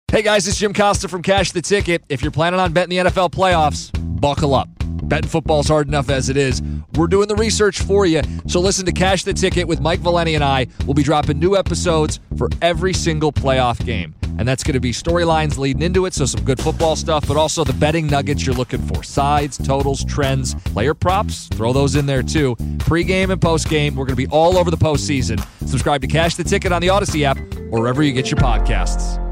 Hey guys, it's Jim Costa from Cash the Ticket. If you're planning on betting the NFL playoffs, buckle up. Betting football's hard enough as it is. We're doing the research for you. So listen to Cash the Ticket with Mike Valeni and I. We'll be dropping new episodes for every single playoff game. And that's going to be storylines leading into it, so some good football stuff, but also the betting nuggets you're looking for. Sides, totals, trends, player props, throw those in there too. Pre-game and post-game, we're going to be all over the postseason. Subscribe to Cash the Ticket on the Odyssey app or wherever you get your podcasts.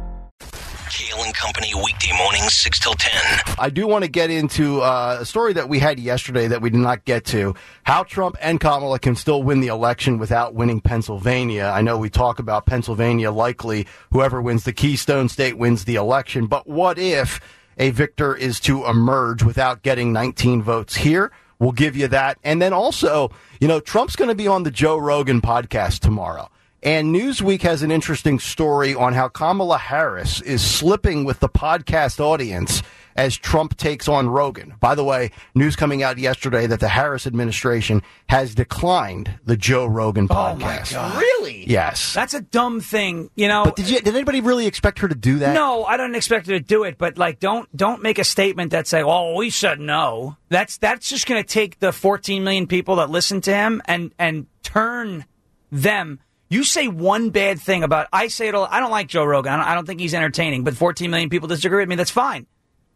Kale and Company, weekday mornings, 6 till 10. I do want to get into a story that we had yesterday that we did not get to. How Trump and Kamala can still win the election without winning Pennsylvania. I know we talk about Pennsylvania likely. Whoever wins the Keystone State wins the election. But what if a victor is to emerge without getting 19 votes here? We'll give you that. And then also, Trump's going to be on the Joe Rogan podcast tomorrow. And Newsweek has an interesting story on how Kamala Harris is slipping with the podcast audience as Trump takes on Rogan. By the way, news coming out yesterday that the Harris administration has declined the Joe Rogan podcast. Oh, my God. Really? Yes. That's a dumb thing, But did anybody really expect her to do that? No, I don't expect her to do it, but don't make a statement that say, "Oh, we said no." That's just going to take the 14 million people that listen to him and turn them. You say one bad thing about, I say it all, I don't like Joe Rogan. I don't think he's entertaining, but 14 million people disagree with me. That's fine.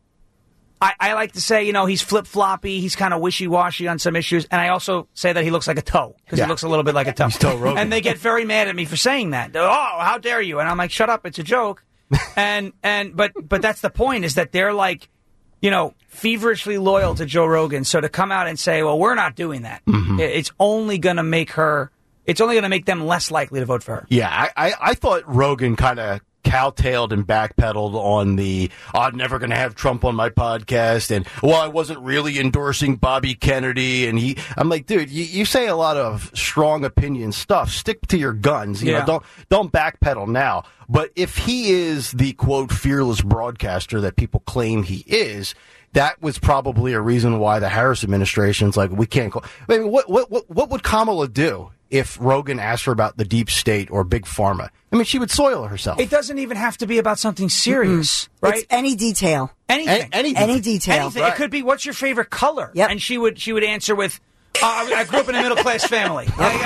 I like to say, he's flip-floppy. He's kind of wishy-washy on some issues. And I also say that he looks like a toe because he looks a little bit like a toe. He's Toe Rogan. And they get very mad at me for saying that. Oh, how dare you? And I'm like, shut up. It's a joke. But that's the point, is that they're like, feverishly loyal to Joe Rogan. So to come out and say, well, we're not doing that. Mm-hmm. It's only going to make them less likely to vote for her. Yeah, I thought Rogan kind of cowtailed and backpedaled on I'm never going to have Trump on my podcast, and, I wasn't really endorsing Bobby Kennedy, and I'm like, dude, you say a lot of strong opinion stuff. Stick to your guns. Don't backpedal now. But if he is the, quote, fearless broadcaster that people claim he is, that was probably a reason why the Harris administration's like, we can't call. I mean, what would Kamala do if Rogan asked her about the deep state or big pharma? I mean, she would soil herself. It doesn't even have to be about something serious, right? It's any detail. Anything. Any detail. Anything. Right. It could be, what's your favorite color? Yep. And she would answer with, I grew up in a middle-class family.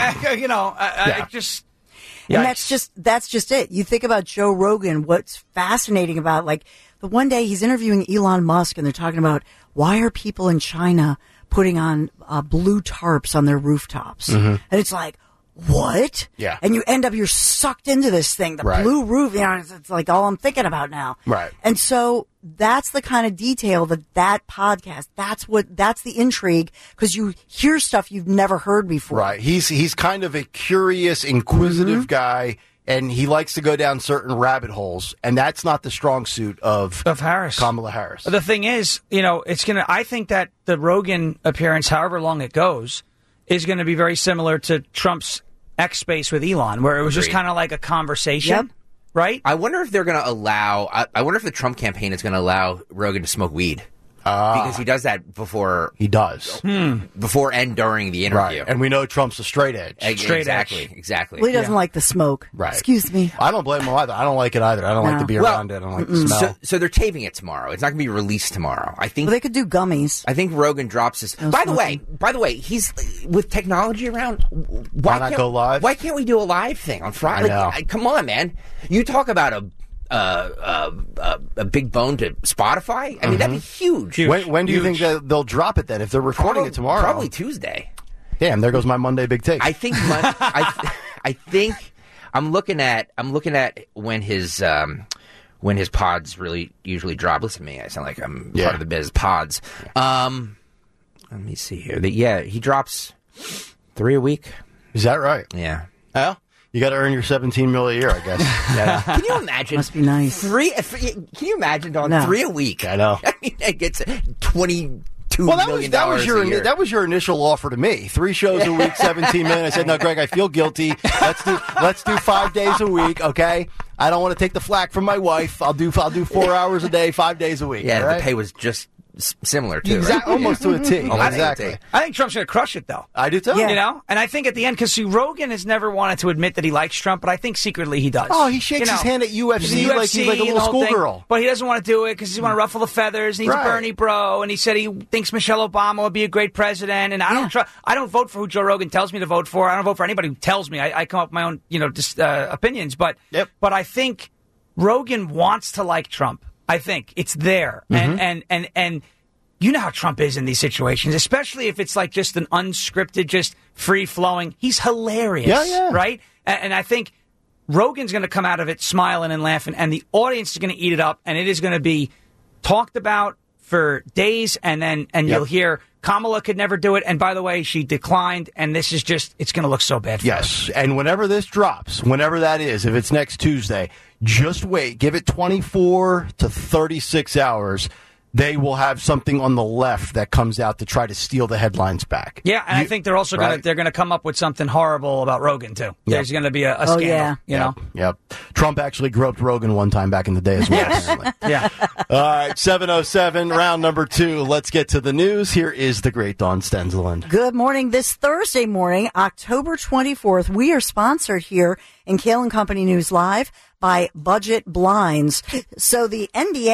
And that's just it. You think about Joe Rogan, what's fascinating about, the one day he's interviewing Elon Musk and they're talking about, why are people in China putting on blue tarps on their rooftops? Mm-hmm. And it's like, what? Yeah. And you're sucked into this thing, the blue roof, it's like all I'm thinking about now. Right. And so that's the kind of detail that podcast, that's the intrigue, because you hear stuff you've never heard before. Right. He's kind of a curious, inquisitive guy, and he likes to go down certain rabbit holes, and that's not the strong suit of Harris. Kamala Harris. The thing is, I think that the Rogan appearance, however long it goes, is going to be very similar to Trump's X space with Elon, where it was just kind of like a conversation, right? I wonder if they're going to allow, I wonder if the Trump campaign is going to allow Rogan to smoke weed. Because he does that before. He does. Before and during the interview. Right. And we know Trump's a straight edge. Exactly. Well, he doesn't like the smoke. Right. Excuse me. I don't blame him either. I don't like it either. I don't like to be around it. I don't like the smell. So they're taping it tomorrow. It's not going to be released tomorrow. I think. Well, they could do gummies. I think Rogan drops his. By the way, he's with technology around. Why not go live? Why can't we do a live thing on Friday? Come on, man. You talk about a big bone to Spotify. I mean, that'd be huge. When do you think that they'll drop it then? If they're recording it tomorrow, probably Tuesday. Damn, there goes my Monday big take. I think. I think I'm looking at when his pods really usually drop. Listen to me. I sound like I'm part of the biz. Pods. Let me see here. He drops 3 a week. Is that right? Yeah. Well, you got to earn your $17 million a year, I guess. Yeah. Can you imagine? Must be nice. Can you imagine, Don? No. 3 a week. I know. I mean, it gets $22 million a year. That was your initial offer to me. 3 shows a week, 17 million. I said, no, Greg, I feel guilty. Let's do 5 days a week, okay? I don't want to take the flack from my wife. I'll do 4 hours a day, 5 days a week. Yeah, right? the pay was just similar too. Exactly, Right? almost to a T. Almost Exactly. to a T. I think Trump's going to crush it, though. I do too. Yeah. You know, and I think at the end, because Rogan has never wanted to admit that he likes Trump, but I think secretly he does. Oh, he shakes his hand at UFC like he's like a little schoolgirl. But he doesn't want to do it because he want to ruffle the feathers. And he's Right. a Bernie bro, and he said he thinks Michelle Obama would be a great president. And I don't vote for who Joe Rogan tells me to vote for. I don't vote for anybody who tells me. I come up with my own, opinions. But I think Rogan wants to like Trump. I think it's there, and you know how Trump is in these situations, especially if it's like just an unscripted, just free flowing. He's hilarious, right? And I think Rogan's going to come out of it smiling and laughing, and the audience is going to eat it up, and it is going to be talked about for days, and you'll hear Kamala could never do it, and by the way, she declined, and this is just, it's going to look so bad for her. And whenever this drops, whenever that is, if it's next Tuesday, just wait. Give it 24 to 36 hours. They will have something on the left that comes out to try to steal the headlines back. Yeah, and I think they're also going to come up with something horrible about Rogan too. There's going to be a scandal. You know. Yep. Trump actually groped Rogan one time back in the day as well. Apparently. Yeah. All right, 7:07, round number 2. Let's get to the news. Here is the great Dawn Stenzeland. Good morning. This Thursday morning, October 24th, we are sponsored here in Kale and Company News Live by Budget Blinds. So the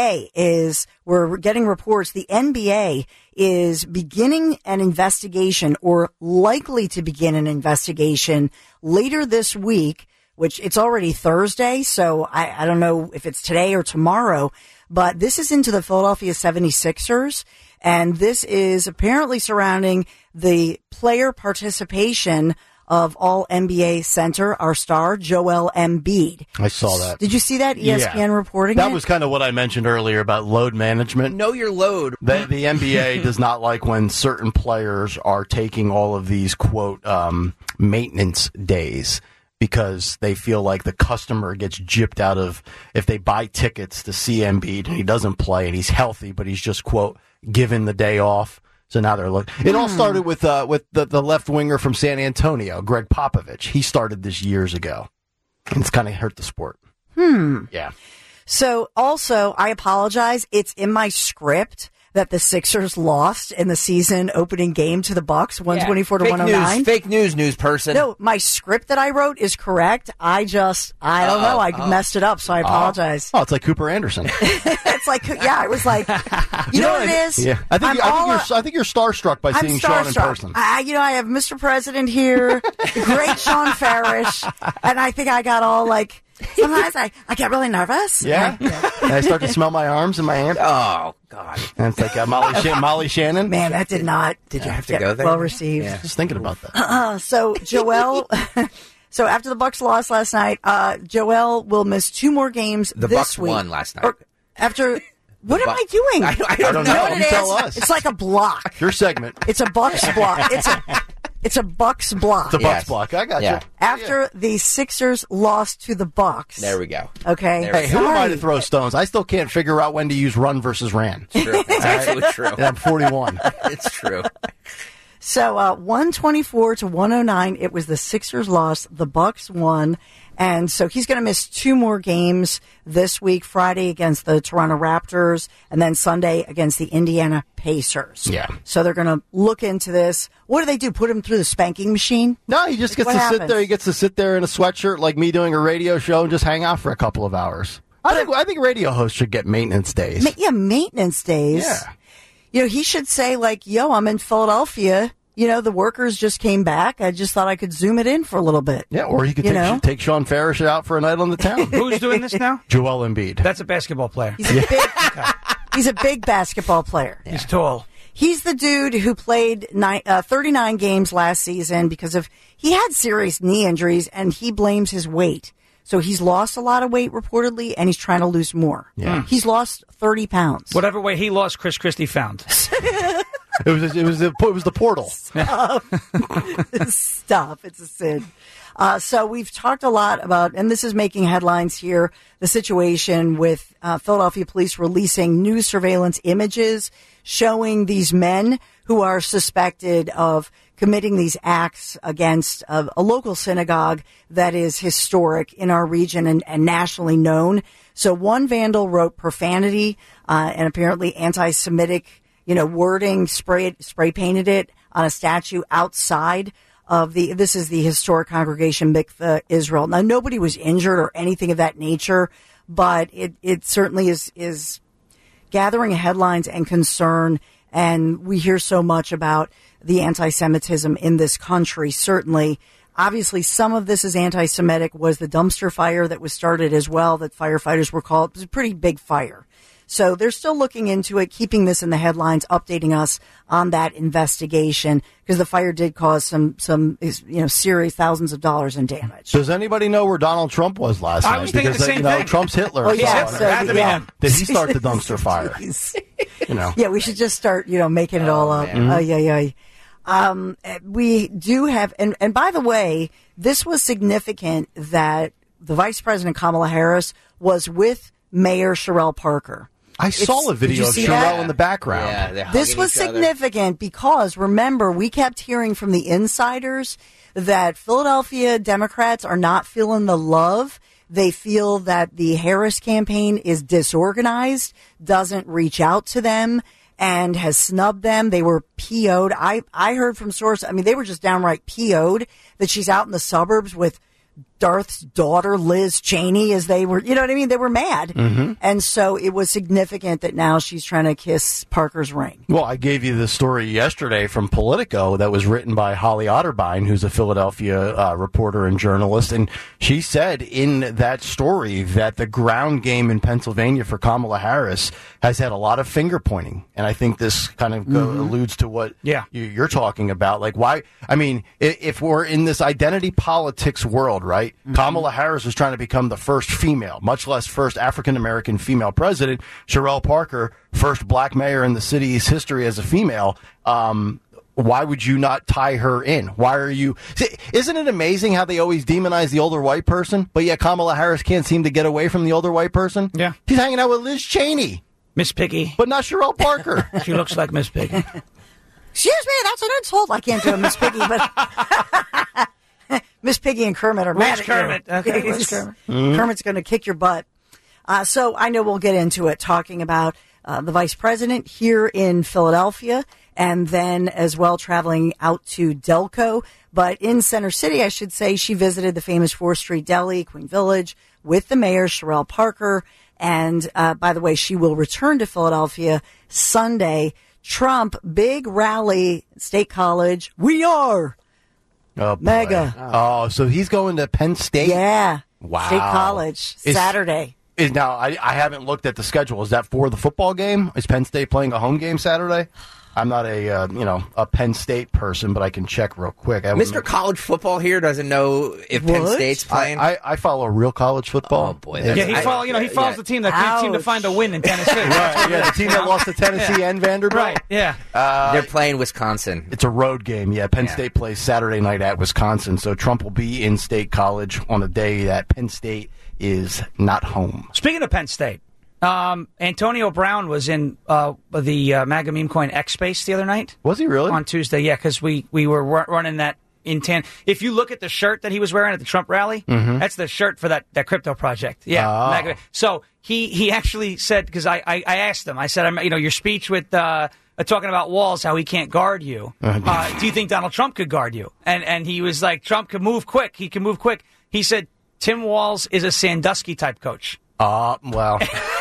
NBA we're getting reports, the NBA is beginning an investigation or likely to begin an investigation later this week, which it's already Thursday. So I don't know if it's today or tomorrow, but this is into the Philadelphia 76ers. And this is apparently surrounding the player participation of All NBA center, our star, Joel Embiid. I saw that. Did you see that? ESPN reporting That it? was kind of what I mentioned earlier about load management. Know your load. The NBA does not like when certain players are taking all of these, quote, maintenance days because they feel like the customer gets gypped out of if they buy tickets to see Embiid and he doesn't play and he's healthy, but he's just, quote, given the day off. So now they're looking. It all started with the left winger from San Antonio, Greg Popovich. He started this years ago. And it's kind of hurt the sport. Yeah. So also, I apologize. It's in my script that the Sixers lost in the season opening game to the Bucks, 124 to 109. Fake news person. No, my script that I wrote is correct. I don't know. I messed it up, so I apologize. Oh, it's like Cooper Anderson. It's like, I was like, you know what it is? Yeah. I think you're starstruck by seeing Sean in person. I have Mr. President here, the great Sean Farish, and I think I got all like, sometimes I get really nervous. Yeah. And I start to smell my arms and my hands. Oh, God. And it's like Molly Shannon. Man, that did not. Did you have to go there? Well received. Yeah. Just thinking about that. So Joel, so after the Bucks lost last night, Joel will miss 2 more games The this Bucks week. won last night. Or after. What am I doing? I don't You know know. what You it tell is? us. It's like a block. Your segment. It's a Bucks block. It's a Bucks block. The Bucks Yes. block. I got Yeah. you. After the Sixers lost to the Bucks. There we go. Okay. There Hey, who am I to Sorry. throw stones? I still can't figure out when to use run versus ran. True. It's absolutely true. And I'm 41. It's true. So 124 to 109. It was the Sixers lost. The Bucks won. And so he's going to miss 2 more games this week, Friday against the Toronto Raptors and then Sunday against the Indiana Pacers. Yeah. So they're going to look into this. What do they do? Put him through the spanking machine? No, he just gets What to sit happens? there. He gets to sit there in a sweatshirt like me doing a radio show and just hang out for a couple of hours. I think radio hosts should get maintenance days. Maintenance days. Yeah. He should say like, yo, I'm in Philadelphia. The workers just came back. I just thought I could zoom it in for a little bit. Yeah, or he could You know? take Sean Farish out for a night on the town. Who's doing this now? Joel Embiid. That's a basketball player. He's a big basketball player. He's tall. He's the dude who played 39 games last season because he had serious knee injuries and he blames his weight. So he's lost a lot of weight reportedly and he's trying to lose more. Yeah. He's lost 30 pounds. Whatever weight he lost, Chris Christie found. It was the portal. Stop. It's a sin. So we've talked a lot about, and this is making headlines here, the situation with Philadelphia police releasing new surveillance images showing these men who are suspected of committing these acts against a local synagogue that is historic in our region and nationally known. So one vandal wrote profanity and apparently anti-Semitic wording, spray painted it on a statue outside of this is the historic congregation Mikveh Israel. Now, nobody was injured or anything of that nature, but it certainly is gathering headlines and concern. And we hear so much about the anti-Semitism in this country. Certainly, obviously, some of this is anti-Semitic. Was the dumpster fire that was started as well that firefighters were called? It was a pretty big fire. So they're still looking into it, keeping this in the headlines, updating us on that investigation because the fire did cause some serious thousands of dollars in damage. Does anybody know where Donald Trump was last night? I was thinking the same thing. Trump's Hitler. Oh, yeah. Did he start the dumpster fire? Yeah, we should just start, making it all up. We do have, and by the way, this was significant that the Vice President Kamala Harris was with Mayor Sherelle Parker. I saw a video of Sherelle in the background. Yeah, this was significant because, remember, we kept hearing from the insiders that Philadelphia Democrats are not feeling the love. They feel that the Harris campaign is disorganized, doesn't reach out to them, and has snubbed them. They were PO'd. I heard from sources, they were just downright PO'd that she's out in the suburbs with Darth's daughter, Liz Cheney, as they were, they were mad. Mm-hmm. And so it was significant that now she's trying to kiss Parker's ring. Well, I gave you the story yesterday from Politico that was written by Holly Otterbein, who's a Philadelphia reporter and journalist. And she said in that story that the ground game in Pennsylvania for Kamala Harris has had a lot of finger pointing. And I think this kind of alludes to what you're talking about. Like, why? If we're in this identity politics world, right? Mm-hmm. Kamala Harris is trying to become the first female, much less first African-American female president. Sherelle Parker, first black mayor in the city's history as a female. Why would you not tie her in? Why are you... Isn't it amazing how they always demonize the older white person, but yet Kamala Harris can't seem to get away from the older white person? Yeah. She's hanging out with Liz Cheney. Miss Piggy. But not Sherelle Parker. She looks like Miss Piggy. Excuse me, that's an insult. I can't do a Miss Piggy, but... Miss Piggy and Kermit are mad at Kermit? you. Okay, where's Kermit? Kermit's going to kick your butt. So I know we'll get into it, talking about the vice president here in Philadelphia, and then as well traveling out to Delco. But in Center City, I should say, she visited the famous 4th Street Deli, Queen Village, with the mayor, Sherelle Parker. And by the way, she will return to Philadelphia Sunday. Trump, big rally, State College. We are. Oh, Mega. Oh, so he's going to Penn State? Yeah. Wow. State College, Saturday. Now, I haven't looked at the schedule. Is that for the football game? Is Penn State playing a home game Saturday? I'm not a Penn State person, but I can check real quick. Mr. College Football here doesn't know if Penn State's playing. I follow real college football. Oh boy, he follows the team that can't seem to find a win in Tennessee. Right, the team that lost to Tennessee and Vanderbilt. Right, yeah. They're playing Wisconsin. It's a road game. Yeah, Penn State plays Saturday night at Wisconsin, so Trump will be in State College on a day that Penn State is not home. Speaking of Penn State. Antonio Brown was in the MAGA meme coin X Space the other night. Was he really? On Tuesday, yeah, because we were running that in 10. If you look at the shirt that he was wearing at the Trump rally, that's the shirt for that crypto project. Yeah. MAGA. So he actually said, because I asked him, I said, your speech with talking about Walz, how he can't guard you. Do you think Donald Trump could guard you? And he was like, Trump could move quick. He can move quick. He said, Tim Walz is a Sandusky type coach. Well,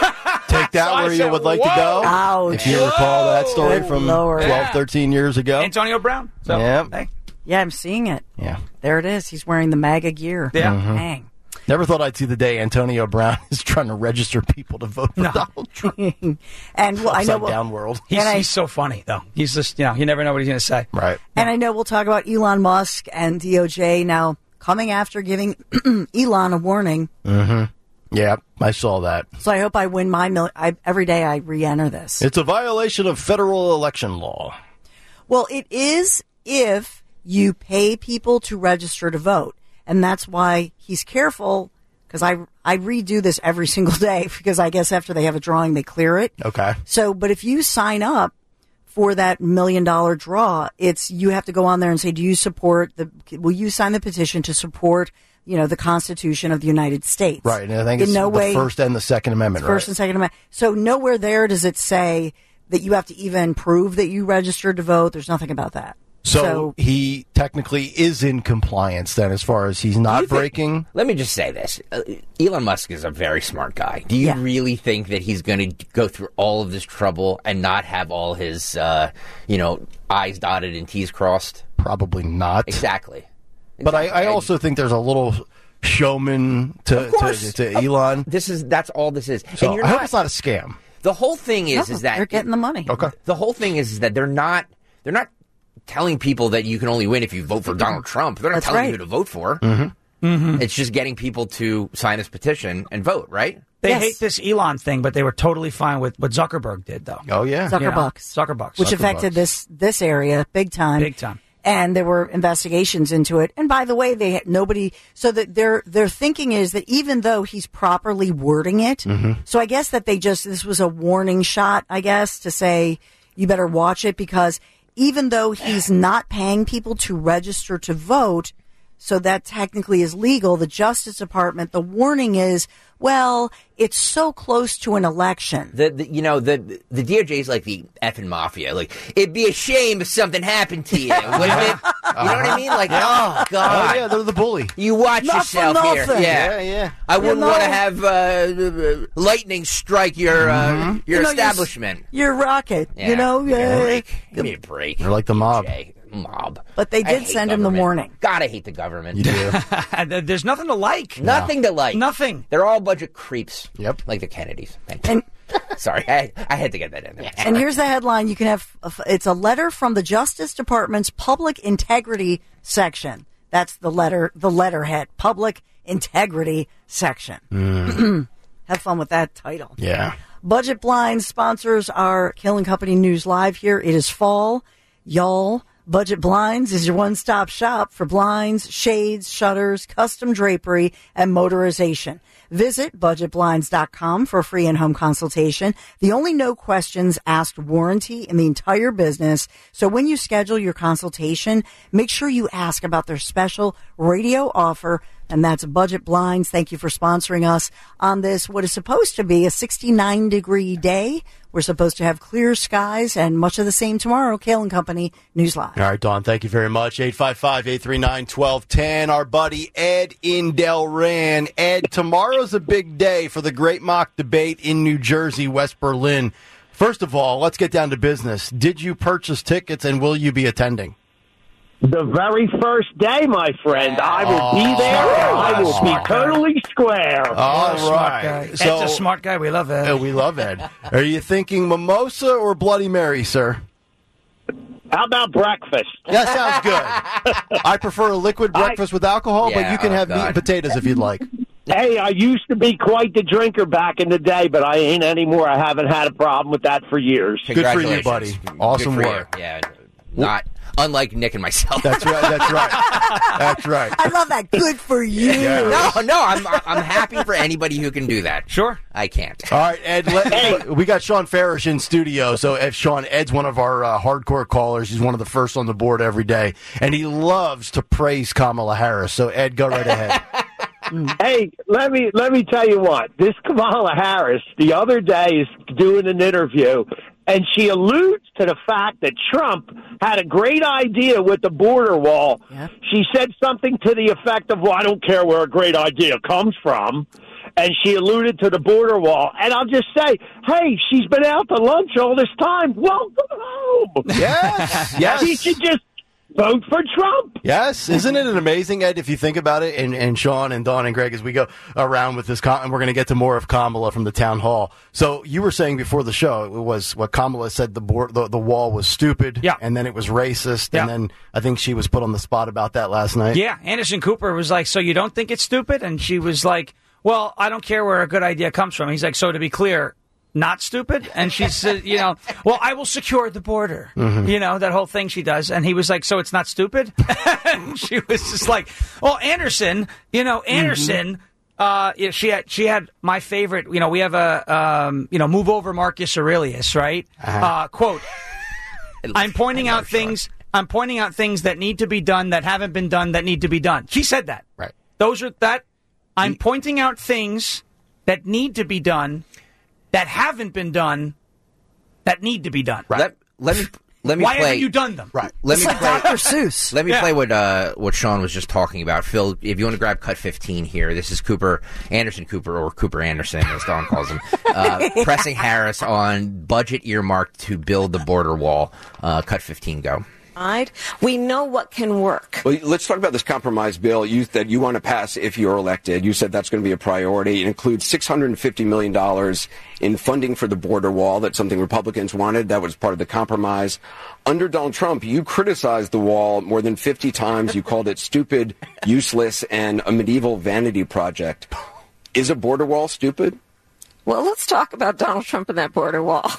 take that where you would like to go. Ouch. If you recall that story from 12, 13 years ago. Antonio Brown. So, hey. Yeah, I'm seeing it. Yeah. There it is. He's wearing the MAGA gear. Yeah. Dang. Never thought I'd see the day Antonio Brown is trying to register people to vote for Donald Trump. And I know down world. He's so funny, though. He's just, you never know what he's going to say. Right. And I know we'll talk about Elon Musk and DOJ now coming after giving Elon a warning. Mm-hmm. Yeah, I saw that. So I hope I win my every day I re-enter this. It's a violation of federal election law. Well, it is if you pay people to register to vote. And that's why he's careful, because I redo this every single day, because I guess after they have a drawing, they clear it. Okay. So, but if you sign up for that $1 million draw, you have to go on there and say, will you sign the petition to support the Constitution of the United States? Right, and I think it's the First and the Second Amendment, First and Second Amendment. So nowhere there does it say that you have to even prove that you registered to vote. There's nothing about that. So he technically is in compliance then, as far as he's not breaking. Let me just say this. Elon Musk is a very smart guy. Do you really think that he's going to go through all of this trouble and not have all his, I's dotted and T's crossed? Probably not. Exactly. But I also think there's a little showman to Elon. That's all this is. So and I hope it's not a scam. The whole thing is that they're getting the money. Okay. The whole thing is that they're not telling people that you can only win if you vote for Donald Trump. They're not telling you who to vote for. Mm-hmm. Mm-hmm. It's just getting people to sign this petition and vote, right? They hate this Elon thing, but they were totally fine with what Zuckerberg did, though. Oh, yeah. Zuckerbucks. Which affected this area big time. Big time. And there were investigations into it. And by the way, they had nobody. So that their thinking is that even though he's properly wording it, so I guess that this was a warning shot, I guess, to say you better watch it, because even though he's not paying people to register to vote, so that technically is legal, the Justice Department, the warning is, well, it's so close to an election. The DOJ is like the effing mafia. Like, it'd be a shame if something happened to you, wouldn't it? You know what I mean? Like, oh, God. Oh, yeah, they're the bully. You watch Not yourself for here. nothing. Yeah. I wouldn't want to have lightning strike your establishment. Your rocket, Give me a break. They're like the mob. Mob. But they did send him the warning. God, I hate the government. You do. There's nothing to like. Nothing to like. Nothing. They're all a bunch of creeps. Yep. Like the Kennedys. Thank you. Sorry, I had to get that in there. And here's the headline. You can have, it's a letter from the Justice Department's Public Integrity Section. That's the letterhead. Public Integrity Section. Have fun with that title. Yeah. Budget Blinds sponsors our Killing Company News Live here. It is fall. Y'all, Budget Blinds is your one-stop shop for blinds, shades, shutters, custom drapery, and motorization. Visit budgetblinds.com for a free in-home consultation. The only no questions asked warranty in the entire business. So when you schedule your consultation, make sure you ask about their special radio offer, and that's Budget Blinds. Thank you for sponsoring us on this, what is supposed to be a 69-degree day. We're supposed to have clear skies and much of the same tomorrow. Kale & Company News Live. All right, Dawn, thank you very much. 855-839-1210. Our buddy Ed in Delran. Ed, tomorrow's a big day for the Great Mock Debate in New Jersey, West Berlin. First of all, let's get down to business. Did you purchase tickets, and will you be attending? The very first day, my friend. I will be there. I will be totally square. All right. So, Ed's a smart guy. We love Ed. We love Ed. Are you thinking mimosa or Bloody Mary, sir? How about breakfast? That sounds good. I prefer a liquid breakfast with alcohol, but you can have meat and potatoes if you'd like. Hey, I used to be quite the drinker back in the day, but I ain't anymore. I haven't had a problem with that for years. Good for you, buddy. Awesome work. Yeah, not unlike Nick and myself. That's right. That's right. That's right. I love that. Good for you. Yeah. No, I'm happy for anybody who can do that. Sure. I can't. All right, Ed, we got Sean Farish in studio. So, Ed's one of our hardcore callers. He's one of the first on the board every day, and he loves to praise Kamala Harris. So, Ed, go right ahead. Hey, let me tell you what. This Kamala Harris the other day is doing an interview, and she alludes to the fact that Trump had a great idea with the border wall. Yep. She said something to the effect of, well, I don't care where a great idea comes from. And she alluded to the border wall. And I'll just say, hey, she's been out to lunch all this time. Welcome home. Yes. Yes. She should just vote for Trump. Yes. Isn't it amazing, Ed, if you think about it, and Sean and Dawn and Greg, as we go around with this, and we're going to get to more of Kamala from the town hall. So you were saying before the show, it was what Kamala said, the wall was stupid, and then it was racist, and then I think she was put on the spot about that last night. Yeah, Anderson Cooper was like, so you don't think it's stupid? And she was like, well, I don't care where a good idea comes from. He's like, so to be clear, not stupid? And she said, well, I will secure the border. Mm-hmm. That whole thing she does. And he was like, so it's not stupid? And she was just like, well, Anderson, Anderson, she had my favorite, we have a, move over Marcus Aurelius, right? Quote, I'm pointing out things that need to be done that haven't been done that need to be done. She said that. Right. I'm pointing out things that need to be done that haven't been done that need to be done. Let me Why play. haven't you done them? Right. Let It's me like play. Dr. Seuss. Let me play what Sean was just talking about. Phil, if you want to grab cut 15 here, this is Anderson Cooper, or Cooper Anderson, as Don calls him, pressing Harris on budget earmarked to build the border wall. Cut 15, go. We know what can work. Well, let's talk about this compromise bill that you want to pass if you're elected. You said that's going to be a priority. It includes $650 million in funding for the border wall. That's something Republicans wanted. That was part of the compromise. Under Donald Trump, you criticized the wall more than 50 times. You called it stupid, useless, and a medieval vanity project. Is a border wall stupid? Well, let's talk about Donald Trump and that border wall.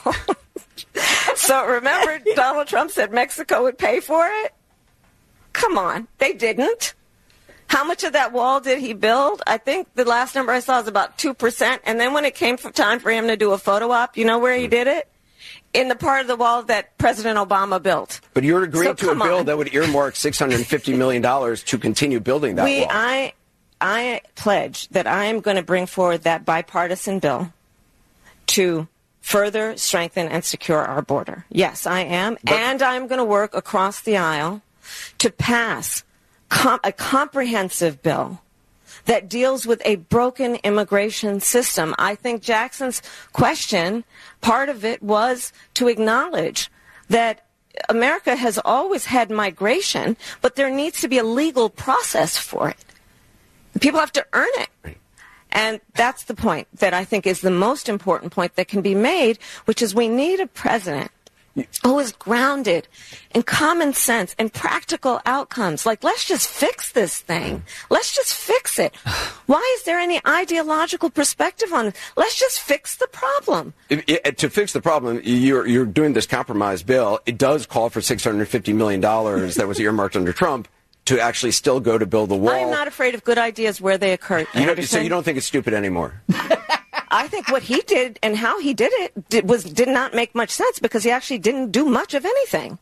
So remember, Donald Trump said Mexico would pay for it? Come on, they didn't. How much of that wall did he build? I think the last number I saw was about 2%. And then when it came time for him to do a photo op, you know where he did it? In the part of the wall that President Obama built. But you're agreeing to a bill on. that would earmark $650 million to continue building that wall. I pledge that I am going to bring forward that bipartisan bill to further strengthen and secure our border. Yes, I am. And I'm going to work across the aisle to pass a comprehensive bill that deals with a broken immigration system. I think Jackson's question, part of it was to acknowledge that America has always had migration, but there needs to be a legal process for it. People have to earn it. And that's the point that I think is the most important point that can be made, which is we need a president who is grounded in common sense and practical outcomes. Like, let's just fix this thing. Let's just fix it. Why is there any ideological perspective on it? Let's just fix the problem. To fix the problem, you're doing this compromise bill. It does call for $650 million that was earmarked under Trump to actually still go to build the wall. I'm not afraid of good ideas where they occur. So you don't think it's stupid anymore? I think what he did and how he did it did not make much sense because he actually didn't do much of anything.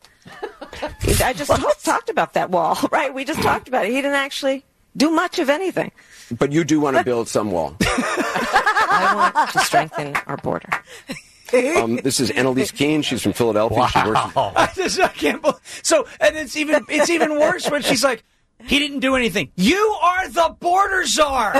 I just talked about that wall, right? We just talked about it. He didn't actually do much of anything. But you do want to build some wall. I want to strengthen our border. This is Annalise Keene. She's from Philadelphia. Wow. She works I can't believe. So, and it's even worse when she's like, he didn't do anything. You are the border czar.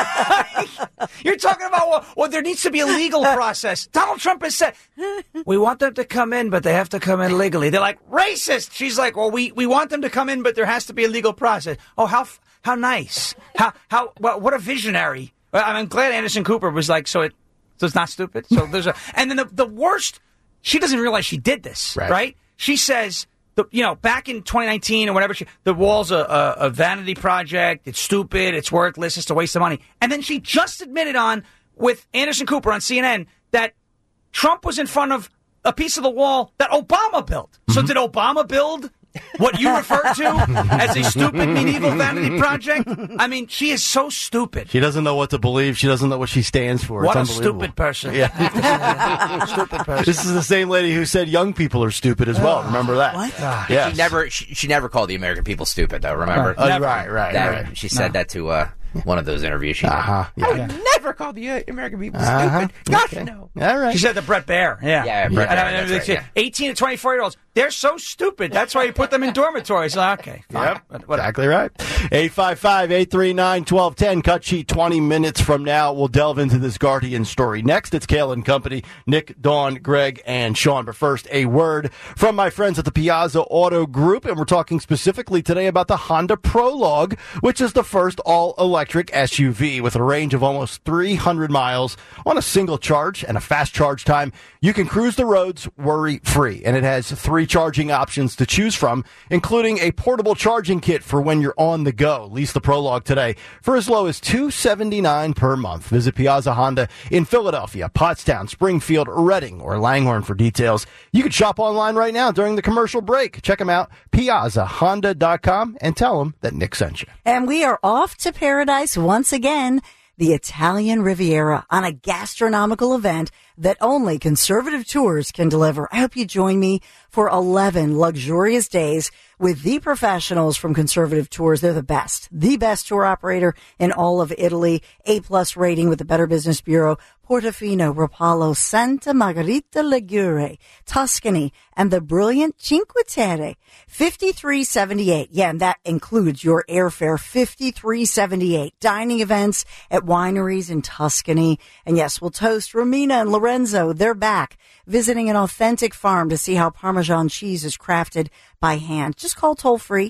You're talking about, well, there needs to be a legal process. Donald Trump has said, we want them to come in, but they have to come in legally. They're like, racist. She's like, well, we want them to come in, but there has to be a legal process. Oh, how nice. What a visionary. I'm glad Anderson Cooper was like, so it's not stupid. So and then the worst, she doesn't realize she did this, right? She says, back in 2019 or whatever, the wall's a vanity project. It's stupid. It's worthless. It's a waste of money. And then she just admitted with Anderson Cooper on CNN that Trump was in front of a piece of the wall that Obama built. Mm-hmm. So did Obama build what you refer to as a stupid medieval vanity project? I mean, she is so stupid. She doesn't know what to believe. She doesn't know what she stands for. What it's a stupid person. Yeah. Stupid person. This is the same lady who said young people are stupid as well. Remember that? What? Yes. She never called the American people stupid, though, remember? Right. She said that to one of those interviews. She Yeah. I would never call the American people stupid. Gosh, no. All right. She said to Brett Baer. Yeah, Brett Baer, that's right, 18 to 24-year-olds. They're so stupid. That's why you put them in dormitories. Okay. Fine. Yep, exactly right. 855-839-1210. Cut sheet 20 minutes from now. We'll delve into this Guardian story. Next, it's Kale and Company. Nick, Dawn, Greg, and Sean. But first, a word from my friends at the Piazza Auto Group. And we're talking specifically today about the Honda Prologue, which is the first all-electric SUV with a range of almost 300 miles on a single charge and a fast charge time. You can cruise the roads worry-free. And it has 3 charging options to choose from, including a portable charging kit for when you're on the go. Lease the Prologue today for as low as $279 per month. Visit Piazza Honda in Philadelphia, Pottstown, Springfield, Reading, or Langhorne for details. You can shop online right now during the commercial break. Check them out, piazzahonda.com, and tell them that Nick sent you. And we are off to paradise once again, the Italian Riviera, on a gastronomical event that only Conservative Tours can deliver. I hope you join me for 11 luxurious days with the professionals from Conservative Tours. They're the best tour operator in all of Italy. A+ rating with the Better Business Bureau. Portofino, Rapallo, Santa Margherita Ligure, Tuscany, and the brilliant Cinque Terre. $53.78. Yeah, and that includes your airfare. $53.78. Dining events at wineries in Tuscany. And yes, we'll toast Romina and Lorenzo. They're back, visiting an authentic farm to see how Parmesan cheese is crafted by hand. Just call toll free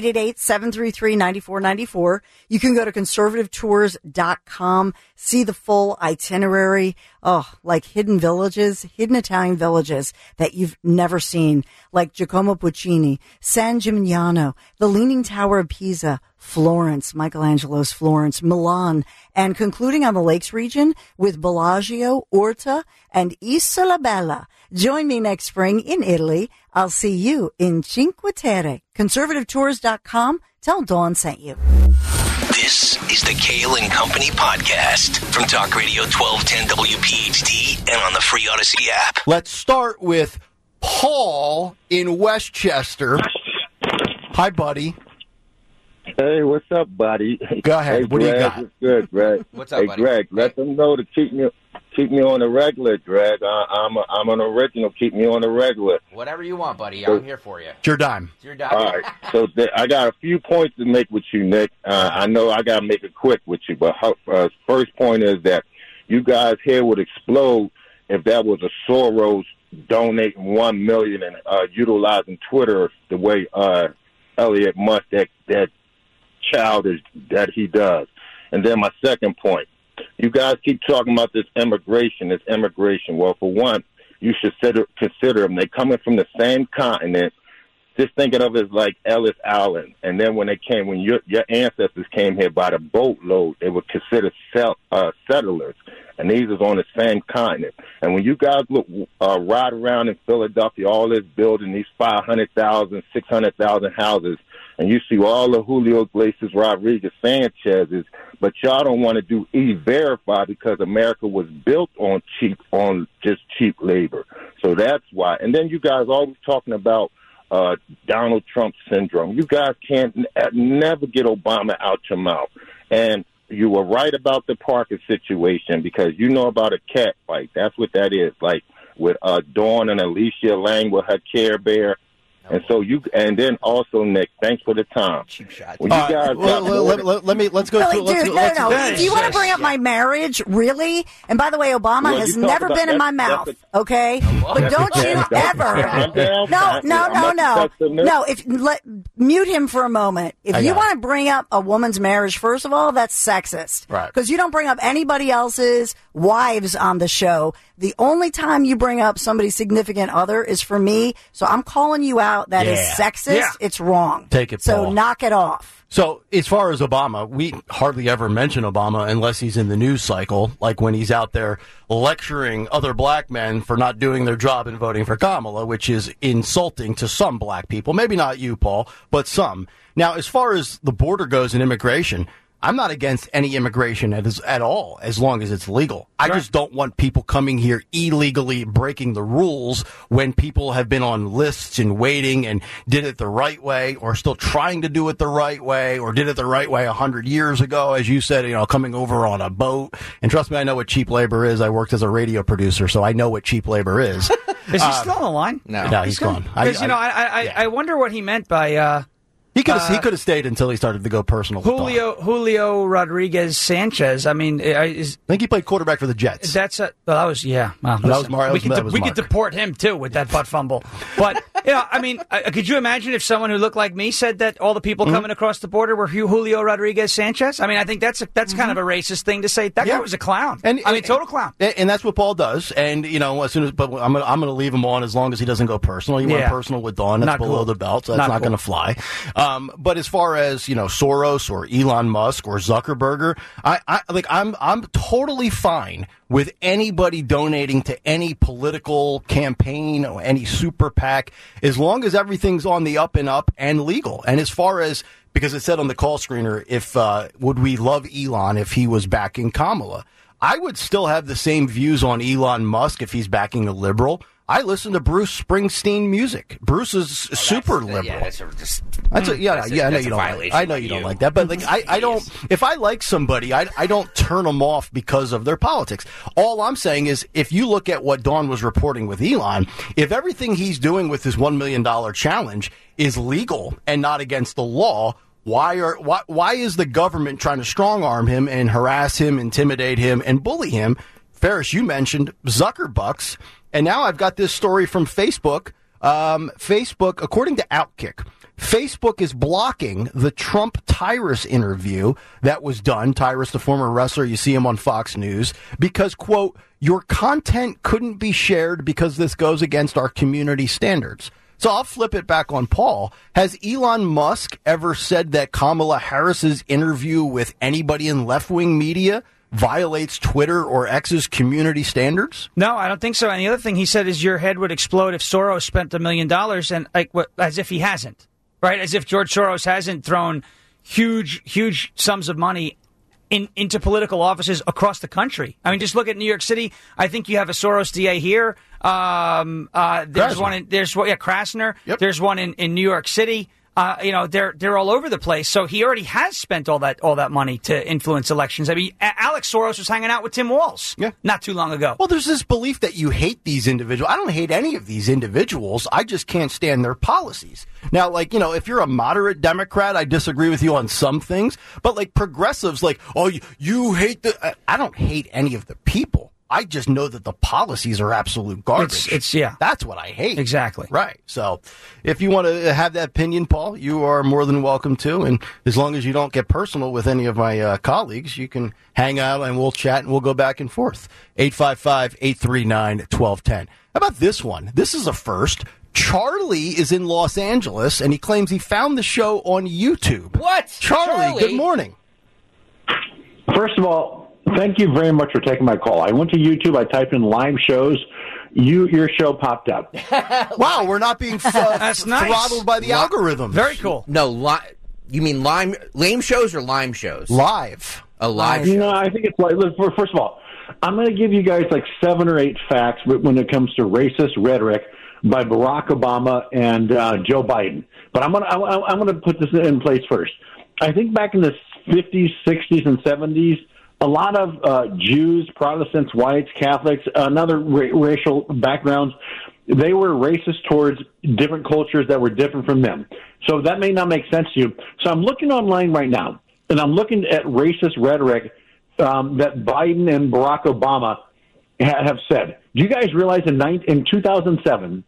888-733-9494. You can go to conservativetours.com, see the full itinerary. Oh, like hidden Italian villages that you've never seen, like Giacomo Puccini, San Gimignano, the Leaning Tower of Pisa, Florence, Michelangelo's Florence, Milan, and concluding on the Lakes region with Bellagio, Orta, and Isola Bella. Join me next spring in Italy. I'll see you in Cinque Terre. ConservativeTours.com. Tell Dawn sent you. This is the Kale and Company podcast from Talk Radio 1210 WPHT and on the free Odyssey app. Let's start with Paul in Westchester. Hi, buddy. Hey, what's up, buddy? Go ahead. Hey, what Greg, do you got? It's good, Greg. What's up, buddy? Hey, Greg, let them know to keep me on the regular, Greg. I'm an original. Keep me on the regular. Whatever you want, buddy. I'm here for you. It's your dime. It's your dime. All right. So I got a few points to make with you, Nick. I know I got to make it quick with you, but first point is that you guys here would explode if that was a Soros donating $1 million and utilizing Twitter the way Elliot Musk that childish that he does. And then my second point, you guys keep talking about this immigration. Well, for one, you should consider them. They're coming from the same continent. Just thinking of it as like Ellis Island. And then when your ancestors came here by the boatload, they were considered settlers. And these is on the same continent. And when you guys ride around in Philadelphia, all this building, these 500,000, 600,000 houses, and you see all the Julio Iglesias, Rodriguez, Sanchez's, but y'all don't want to do E-Verify because America was built on just cheap labor. So that's why. And then you guys always talking about Donald Trump syndrome. You guys can't never get Obama out your mouth. And you were right about the Parker situation because you know about a cat fight. That's what that is. Like with Dawn and Alicia Lang with her Care Bear. And so and then also, Nick, thanks for the time. Cheap shot. Let's go Really, dude, no. If you want to bring up my marriage, really? And by the way, Obama has never been in my mouth, okay? But don't you ever. No. Mute him for a moment. If you want to bring up a woman's marriage, first of all, that's sexist. Right. Because you don't bring up anybody else's wives on the show. The only time you bring up somebody's significant other is for me. So I'm calling you out. That is sexist. Yeah. It's wrong. Take it, So Paul. knock it off. So as far as Obama, we hardly ever mention Obama unless he's in the news cycle, like when he's out there lecturing other black men for not doing their job and voting for Kamala, which is insulting to some black people. Maybe not you, Paul, but some. Now, as far as the border goes and immigration, I'm not against any immigration at all, as long as it's legal. I just don't want people coming here illegally breaking the rules when people have been on lists and waiting and did it the right way or still trying to do it the right way or did it the right way 100 years ago, as you said, coming over on a boat. And trust me, I know what cheap labor is. I worked as a radio producer, so I know what cheap labor is. Is he still on the line? No, he's gone. Because, I wonder what he meant by... He could have stayed until he started to go personal. Julio Rodriguez Sanchez. I mean, I think he played quarterback for the Jets. That was Wow, we could deport him too with that butt fumble. But I mean, could you imagine if someone who looked like me said that all the people coming across the border were Julio Rodriguez Sanchez? I mean, I think that's kind of a racist thing to say. That guy was a clown. Total clown. And that's what Paul does. And as soon as, but I'm going to leave him on as long as he doesn't go personal. He went personal with Dawn. That's below the belt, so that's not going to fly. But as far as Soros or Elon Musk or Zuckerberg, I'm totally fine with anybody donating to any political campaign or any super PAC as long as everything's on the up and up and legal. And as far as, because it said on the call screener, if would we love Elon if he was backing Kamala? I would still have the same views on Elon Musk if he's backing a liberal. I listen to Bruce Springsteen music. Bruce is super liberal. Yeah, that's just. I know you don't. I know you don't like that, but like I don't. If I like somebody, I don't turn them off because of their politics. All I'm saying is, if you look at what Dawn was reporting with Elon, if everything he's doing with his $1 million challenge is legal and not against the law, why is the government trying to strong arm him and harass him, intimidate him, and bully him? Ferris, you mentioned Zuckerbucks. And now I've got this story from Facebook. Facebook, according to Outkick, Facebook is blocking the Trump Tyrus interview that was done. Tyrus, the former wrestler, you see him on Fox News, because, quote, your content couldn't be shared because this goes against our community standards. So I'll flip it back on Paul. Has Elon Musk ever said that Kamala Harris's interview with anybody in left-wing media violates Twitter or X's community standards? No, I don't think so. And the other thing he said is your head would explode if Soros spent $1 million, and as if he hasn't, right? As if George Soros hasn't thrown huge sums of money into political offices across the country. I mean, just look at New York City. I think you have a Soros DA here. There's one. Krasner. Yep. There's one in New York City. They're all over the place. So he already has spent all that money to influence elections. I mean, Alex Soros was hanging out with Tim Walz not too long ago. Well, there's this belief that you hate these individuals. I don't hate any of these individuals. I just can't stand their policies. Now, if you're a moderate Democrat, I disagree with you on some things. But progressives, you hate I don't hate any of the people. I just know that the policies are absolute garbage. That's what I hate. Exactly. Right. So if you want to have that opinion, Paul, you are more than welcome to. And as long as you don't get personal with any of my colleagues, you can hang out and we'll chat and we'll go back and forth. 855-839-1210. How about this one? This is a first. Charlie is in Los Angeles, and he claims he found the show on YouTube. What? Charlie, good morning. First of all, thank you very much for taking my call. I went to YouTube. I typed in live shows. Your show popped up. Wow, we're not being throttled by the algorithm. Very cool. No, you mean lame shows or lime shows? Live. A live show. No, I think it's like, first of all, I'm going to give you guys 7 or 8 facts when it comes to racist rhetoric by Barack Obama and Joe Biden. But I'm going to put this in place first. I think back in the 50s, 60s, and 70s, a lot of Jews, Protestants, whites, Catholics, and other racial backgrounds, they were racist towards different cultures that were different from them. So that may not make sense to you. So I'm looking online right now, and I'm looking at racist rhetoric that Biden and Barack Obama have said. Do you guys realize in 2007,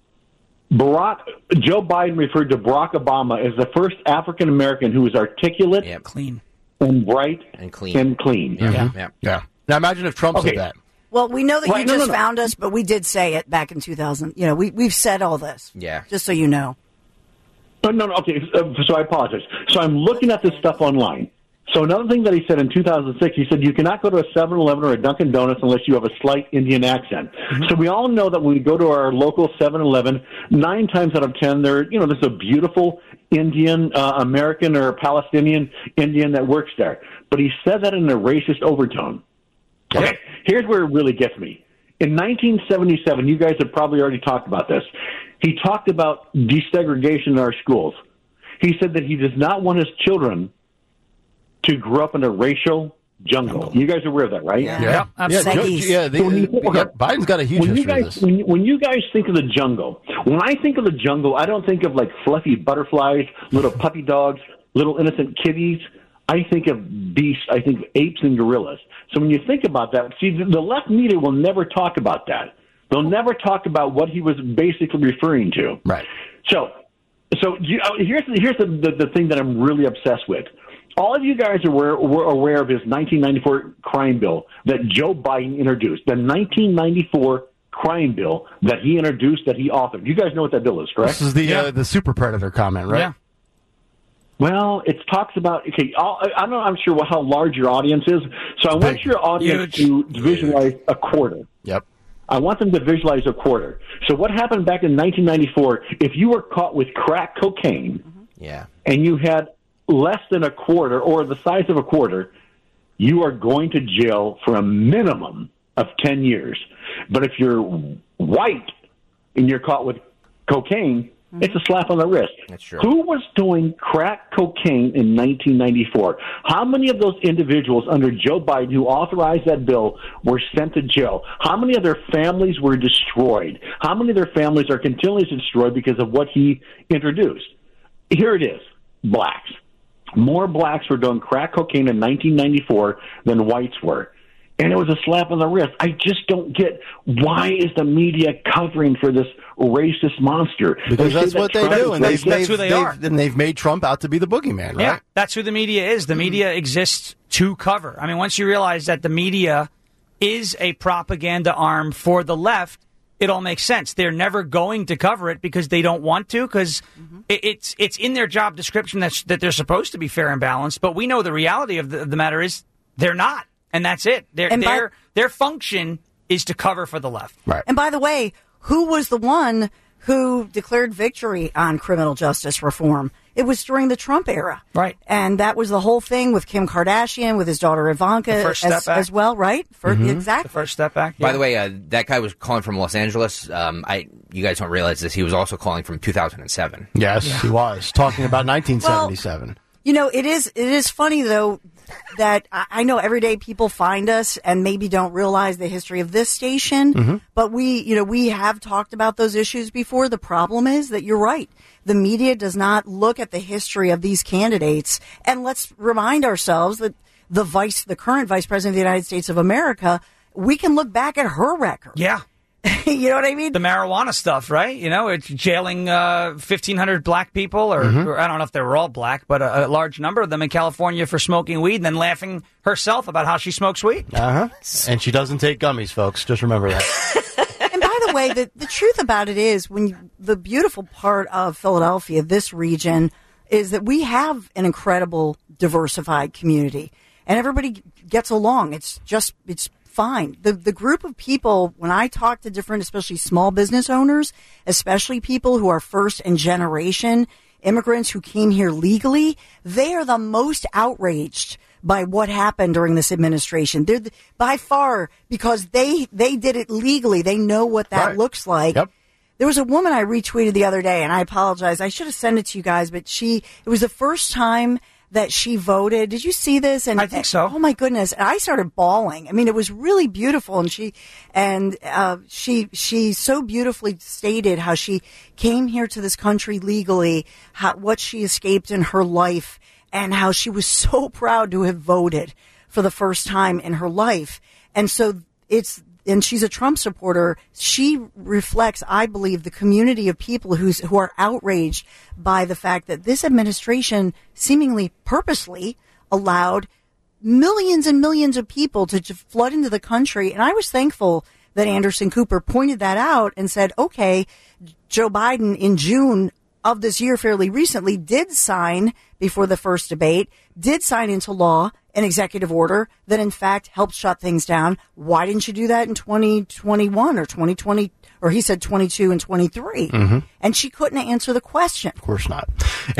Joe Biden referred to Barack Obama as the first African American who was articulate, clean, and bright, and clean. Yeah. Now imagine if Trump said that. Well, we know that you just found us, but we did say it back in 2000. We've said all this. Yeah. Just so you know. No. Okay. So I apologize. So I'm looking at this stuff online. So another thing that he said in 2006, he said you cannot go to a 7-Eleven or a Dunkin' Donuts unless you have a slight Indian accent. Mm-hmm. So we all know that when we go to our local 7-Eleven, 9 times out of 10, there's a beautiful Indian, American, or Palestinian Indian that works there. But he said that in a racist overtone. Okay, here's where it really gets me. In 1977, you guys have probably already talked about this. He talked about desegregation in our schools. He said that he does not want his children to grow up in a racial jungle. You guys are aware of that, right? Yeah, absolutely. Biden's got a huge history of this. When you guys think of the jungle, when I think of the jungle, I don't think of fluffy butterflies, little puppy dogs, little innocent kitties. I think of beasts. I think of apes and gorillas. So when you think about that, see, the left media will never talk about that. They'll never talk about what he was basically referring to. Right. So here's the thing that I'm really obsessed with. All of you guys were aware of his 1994 crime bill that Joe Biden introduced. The 1994 crime bill that he introduced, that he authored. You guys know what that bill is, correct? This is the super predator comment, right? Yeah. Well, it talks about, I'm sure how large your audience is, so I want your audience to visualize a quarter. Yep. I want them to visualize a quarter. So what happened back in 1994, if you were caught with crack cocaine and you had less than a quarter or the size of a quarter, you are going to jail for a minimum of 10 years. But if you're white and you're caught with cocaine, it's a slap on the wrist. That's true. Who was doing crack cocaine in 1994? How many of those individuals under Joe Biden who authorized that bill were sent to jail? How many of their families were destroyed? How many of their families are continually destroyed because of what he introduced? Here it is, blacks. More blacks were doing crack cocaine in 1994 than whites were. And it was a slap on the wrist. I just don't get, why is the media covering for this racist monster? Because that's what they do, and that's who they are. And they've made Trump out to be the boogeyman, right? Yeah, that's who the media is. The media exists to cover. I mean, once you realize that the media is a propaganda arm for the left, it all makes sense. They're never going to cover it because they don't want to, because it's in their job description that they're supposed to be fair and balanced. But we know the reality of the matter is they're not. And that's it. Their function is to cover for the left. Right. And by the way, who was the one who declared victory on criminal justice reform? It was during the Trump era. Right. And that was the whole thing with Kim Kardashian, with his daughter Ivanka as well, right? Exactly. The First Step Act. By the way, that guy was calling from Los Angeles. You guys don't realize this. He was also calling from 2007. Yes, he was. Talking about 1977. Well, you know, it is funny, though, that I know every day people find us and maybe don't realize the history of this station, but we have talked about those issues before. The problem is that you're right. The media does not look at the history of these candidates. And let's remind ourselves that the current Vice President of the United States of America, we can look back at her record. Yeah. You know what I mean? The marijuana stuff, right? You know, it's jailing 1,500 black people, or I don't know if they were all black, but a large number of them in California for smoking weed, and then laughing herself about how she smokes weed. And she doesn't take gummies, folks. Just remember that. And by the way, the truth about it is, the beautiful part of Philadelphia, this region, is that we have an incredible diversified community, and everybody gets along. It's fine. The group of people, when I talk to different, especially small business owners, especially people who are first and generation immigrants who came here legally, they are the most outraged by what happened during this administration. They're by far, because they did it legally. They know what that looks like. Yep. There was a woman I retweeted the other day, and I apologize. I should have sent it to you guys, but it was the first time that she voted. Did you see this? And I think so. Oh my goodness! And I started bawling. I mean, it was really beautiful, and she so beautifully stated how she came here to this country legally, what she escaped in her life, and how she was so proud to have voted for the first time in her life. And so and she's a Trump supporter. She reflects, I believe, the community of people who are outraged by the fact that this administration seemingly purposely allowed millions and millions of people to flood into the country. And I was thankful that Anderson Cooper pointed that out and said, okay, Joe Biden in June of this year, fairly recently, did sign, before the first debate, did sign into law an executive order that in fact helped shut things down. Why didn't you do that in 2021 or 2020? Or he said 22 and 23. And she couldn't answer the question. Of course not.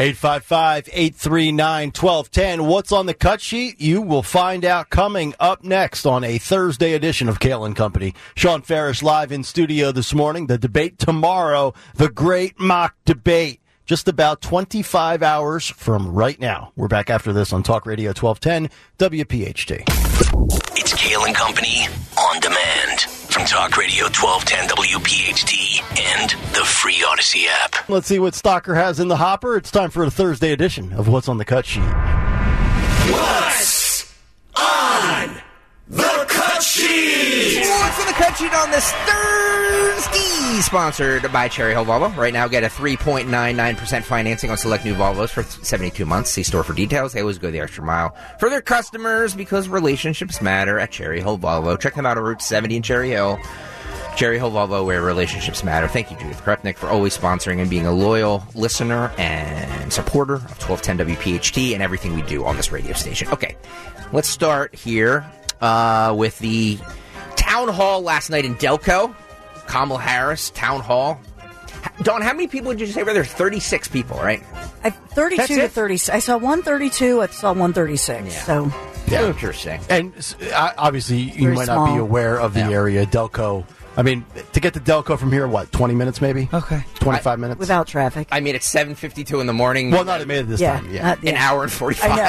855-839-1210. What's on the cut sheet? You will find out coming up next on a Thursday edition of Kale & Company. Sean Ferris live in studio this morning. The debate tomorrow, the great mock debate. Just about 25 hours from right now. We're back after this on Talk Radio 1210 WPHT. It's Kale & Company on demand from Talk Radio 1210 WPHT and the free Odyssey app. Let's see what Stalker has in the hopper. It's time for a Thursday edition of What's on the Cut Sheet. What's on the cut sheet? What's on the cut sheet on this Thursday? Sponsored by Cherry Hill Volvo. Right now, get a 3.99% financing on select new Volvos for 72 months. See store for details. They always go the extra mile for their customers because relationships matter at Cherry Hill Volvo. Check them out on Route 70 in Cherry Hill. Cherry Hill Volvo, where relationships matter. Thank you, Judith Krepnick, for always sponsoring and being a loyal listener and supporter of 1210 WPHT and everything we do on this radio station. Okay, let's start here with the town hall last night in Delco. Kamala Harris, town hall. Dawn, how many people did you say were there? 36 people, right? 32 to 30. I saw 132. I saw 136. Yeah. So Yeah. Interesting. And obviously, you Very might not be small. aware of the area. Delco. I mean, to get to Delco from here, what, 20 minutes maybe? Okay. 25 minutes? Without traffic. I mean, it's 7:52 in the morning. Well, not admitted this time. Yeah. An hour and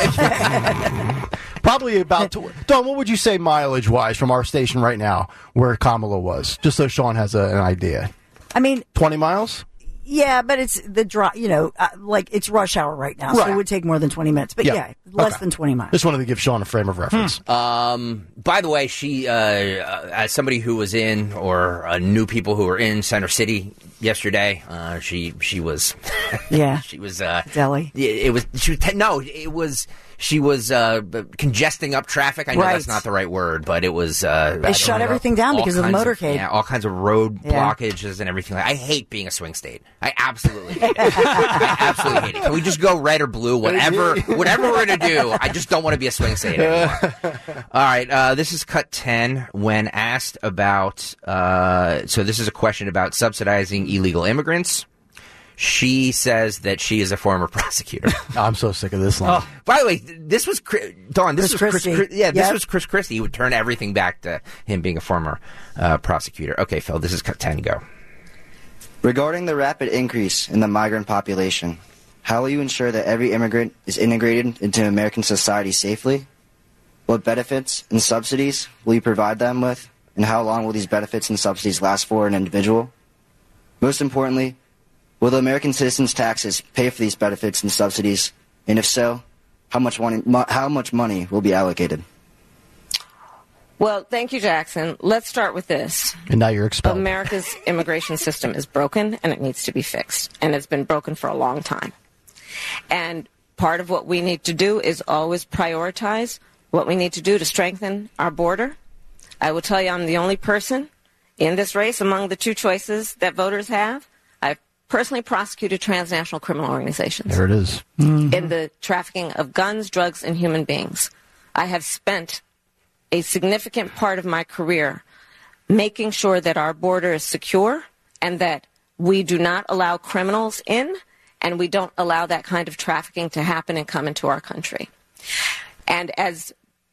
45. Probably about. Don, what would you say mileage-wise from our station right now where Kamala was? Just so Sean has an idea. I mean, 20 miles? yeah, but it's the drive, like it's rush hour right now, so Right. it would take more than 20 minutes. But yeah, less than 20 miles. Just wanted to give Sean a frame of reference. By the way, she, as somebody who was in or knew people who were in Center City yesterday, she was, Yeah. she was Delhi. It was she was congesting up traffic. I know Right. that's not the right word, but it was. They shut everything down all because of the kinds motorcade. Yeah, all kinds of road Yeah. blockages and everything. I hate being a swing state. I absolutely hate it. I absolutely hate it. Can we just go red or blue? Whatever we're gonna do, I just don't want to be a swing state anymore. All right, this is cut 10. When asked about, so this is a question about subsidizing illegal immigrants. She says that she is a former prosecutor. I'm so sick of this line. By the way, this was Dawn. This Chris was Christie. this Yep. was Chris Christie. He would turn everything back to him being a former prosecutor. Okay, Phil, this is cut 10. Go. Regarding the rapid increase in the migrant population, how will you ensure that every immigrant is integrated into American society safely? What benefits and subsidies will you provide them with, and how long will these benefits and subsidies last for an individual? Most importantly, will the American citizens' taxes pay for these benefits and subsidies? And if so, how much money will be allocated? Well, thank you, Jackson. Let's start with this. And now you're expelled. America's immigration system is broken, and it needs to be fixed. And it's been broken for a long time. And part of what we need to do is always prioritize what we need to do to strengthen our border. I will tell you, I'm the only person in this race among the two choices that voters have. I've personally prosecuted transnational criminal organizations. There it is. In the trafficking of guns, drugs, and human beings. I have spent a significant part of my career making sure that our border is secure and that we do not allow criminals in and we don't allow that kind of trafficking to happen and come into our country. And as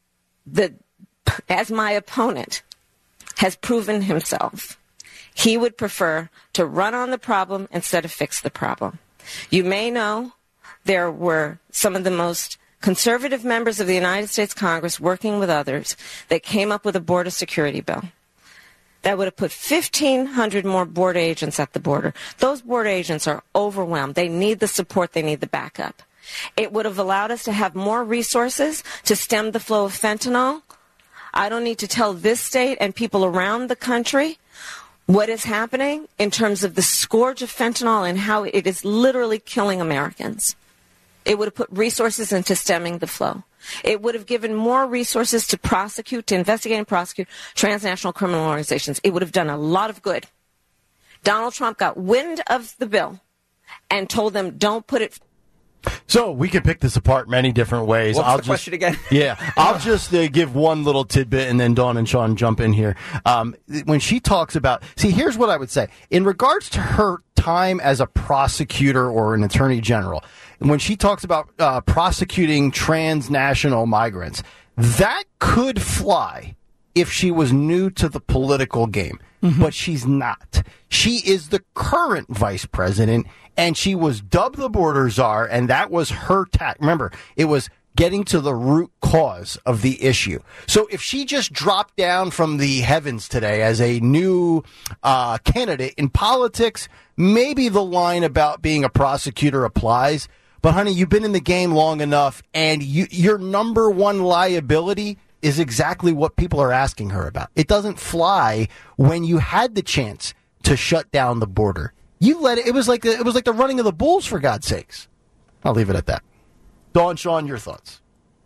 my opponent has proven himself, he would prefer to run on the problem instead of fix the problem. You may know there were some of the most conservative members of the United States Congress working with others that came up with a border security bill that would have put 1,500 more border agents at the border. Those border agents are overwhelmed. They need the support. They need the backup. It would have allowed us to have more resources to stem the flow of fentanyl. I don't need to tell this state and people around the country what is happening in terms of the scourge of fentanyl and how it is literally killing Americans. It would have put resources into stemming the flow. It would have given more resources to prosecute, to investigate and prosecute transnational criminal organizations. It would have done a lot of good. Donald Trump got wind of the bill and told them, don't put it. So we could pick this apart many different ways. What's the question again? Yeah, I'll just give one little tidbit and then Dawn and Sean jump in here. When she talks about, here's what I would say. In regards to her time as a prosecutor or an attorney general, when she talks about prosecuting transnational migrants, that could fly if she was new to the political game. But she's not. She is the current vice president, and she was dubbed the border czar, and that was her task. Remember, it was getting to the root cause of the issue. So if she just dropped down from the heavens today as a new candidate in politics, maybe the line about being a prosecutor applies. But, honey, you've been in the game long enough, and your number one liability is exactly what people are asking her about. It doesn't fly when you had the chance to shut down the border. You let it. It was like the running of the bulls, for God's sakes. I'll leave it at that. Dawn, Sean, your thoughts?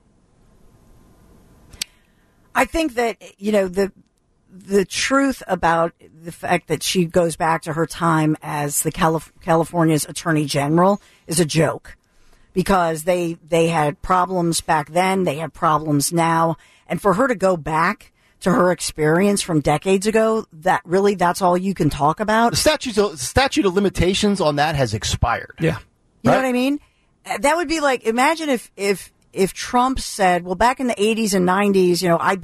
I think that, the truth about the fact that she goes back to her time as the California's Attorney General is a joke, because they had problems back then, they have problems now, and for her to go back to her experience from decades ago, that's all you can talk about. The statute of limitations on that has expired. Yeah. You know what I mean? That would be like, imagine if if Trump said, well, back in the 80s and 90s,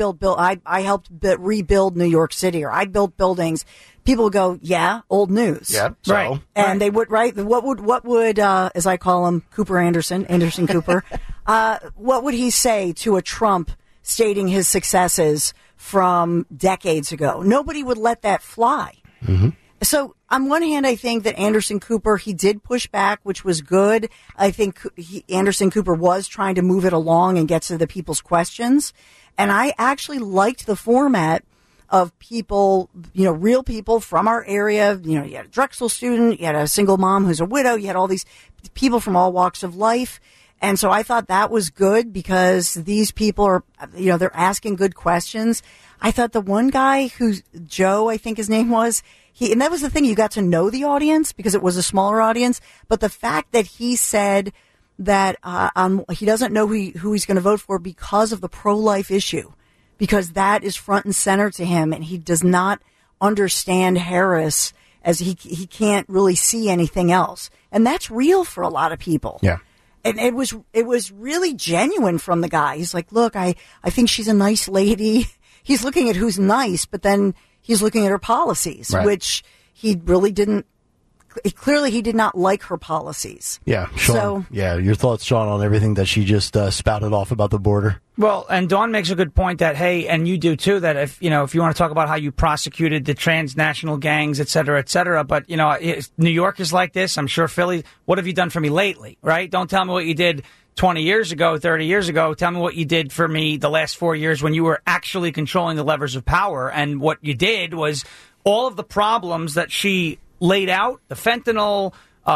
I helped rebuild New York City, or I built buildings, people would go, yeah, old news. Yeah, so. Right. And they would, right? What would, as I call him, Anderson Cooper, what would he say to a Trump stating his successes from decades ago? Nobody would let that fly. Mm-hmm. So on one hand, I think that Anderson Cooper, he did push back, which was good. I think Anderson Cooper was trying to move it along and get to the people's questions. And I actually liked the format of people, real people from our area. You had a Drexel student, you had a single mom who's a widow, you had all these people from all walks of life. And so I thought that was good because these people are, they're asking good questions. I thought the one guy Joe, I think his name was, and that was the thing, you got to know the audience because it was a smaller audience. But the fact that he said that he doesn't know who he's going to vote for because of the pro-life issue, because that is front and center to him, and he does not understand Harris as he can't really see anything else. And that's real for a lot of people. Yeah. And it was really genuine from the guy. He's like, look, I think she's a nice lady. He's looking at who's nice, but then he's looking at her policies, right, which he really didn't. Clearly, he did not like her policies. Yeah, Sean. Your thoughts, Sean, on everything that she just spouted off about the border? Well, and Dawn makes a good point that, hey, and you do too, that if you want to talk about how you prosecuted the transnational gangs, et cetera, but, New York is like this. I'm sure Philly, what have you done for me lately, right? Don't tell me what you did 20 years ago, 30 years ago. Tell me what you did for me the last 4 years when you were actually controlling the levers of power. And what you did was all of the problems that she laid out, the fentanyl,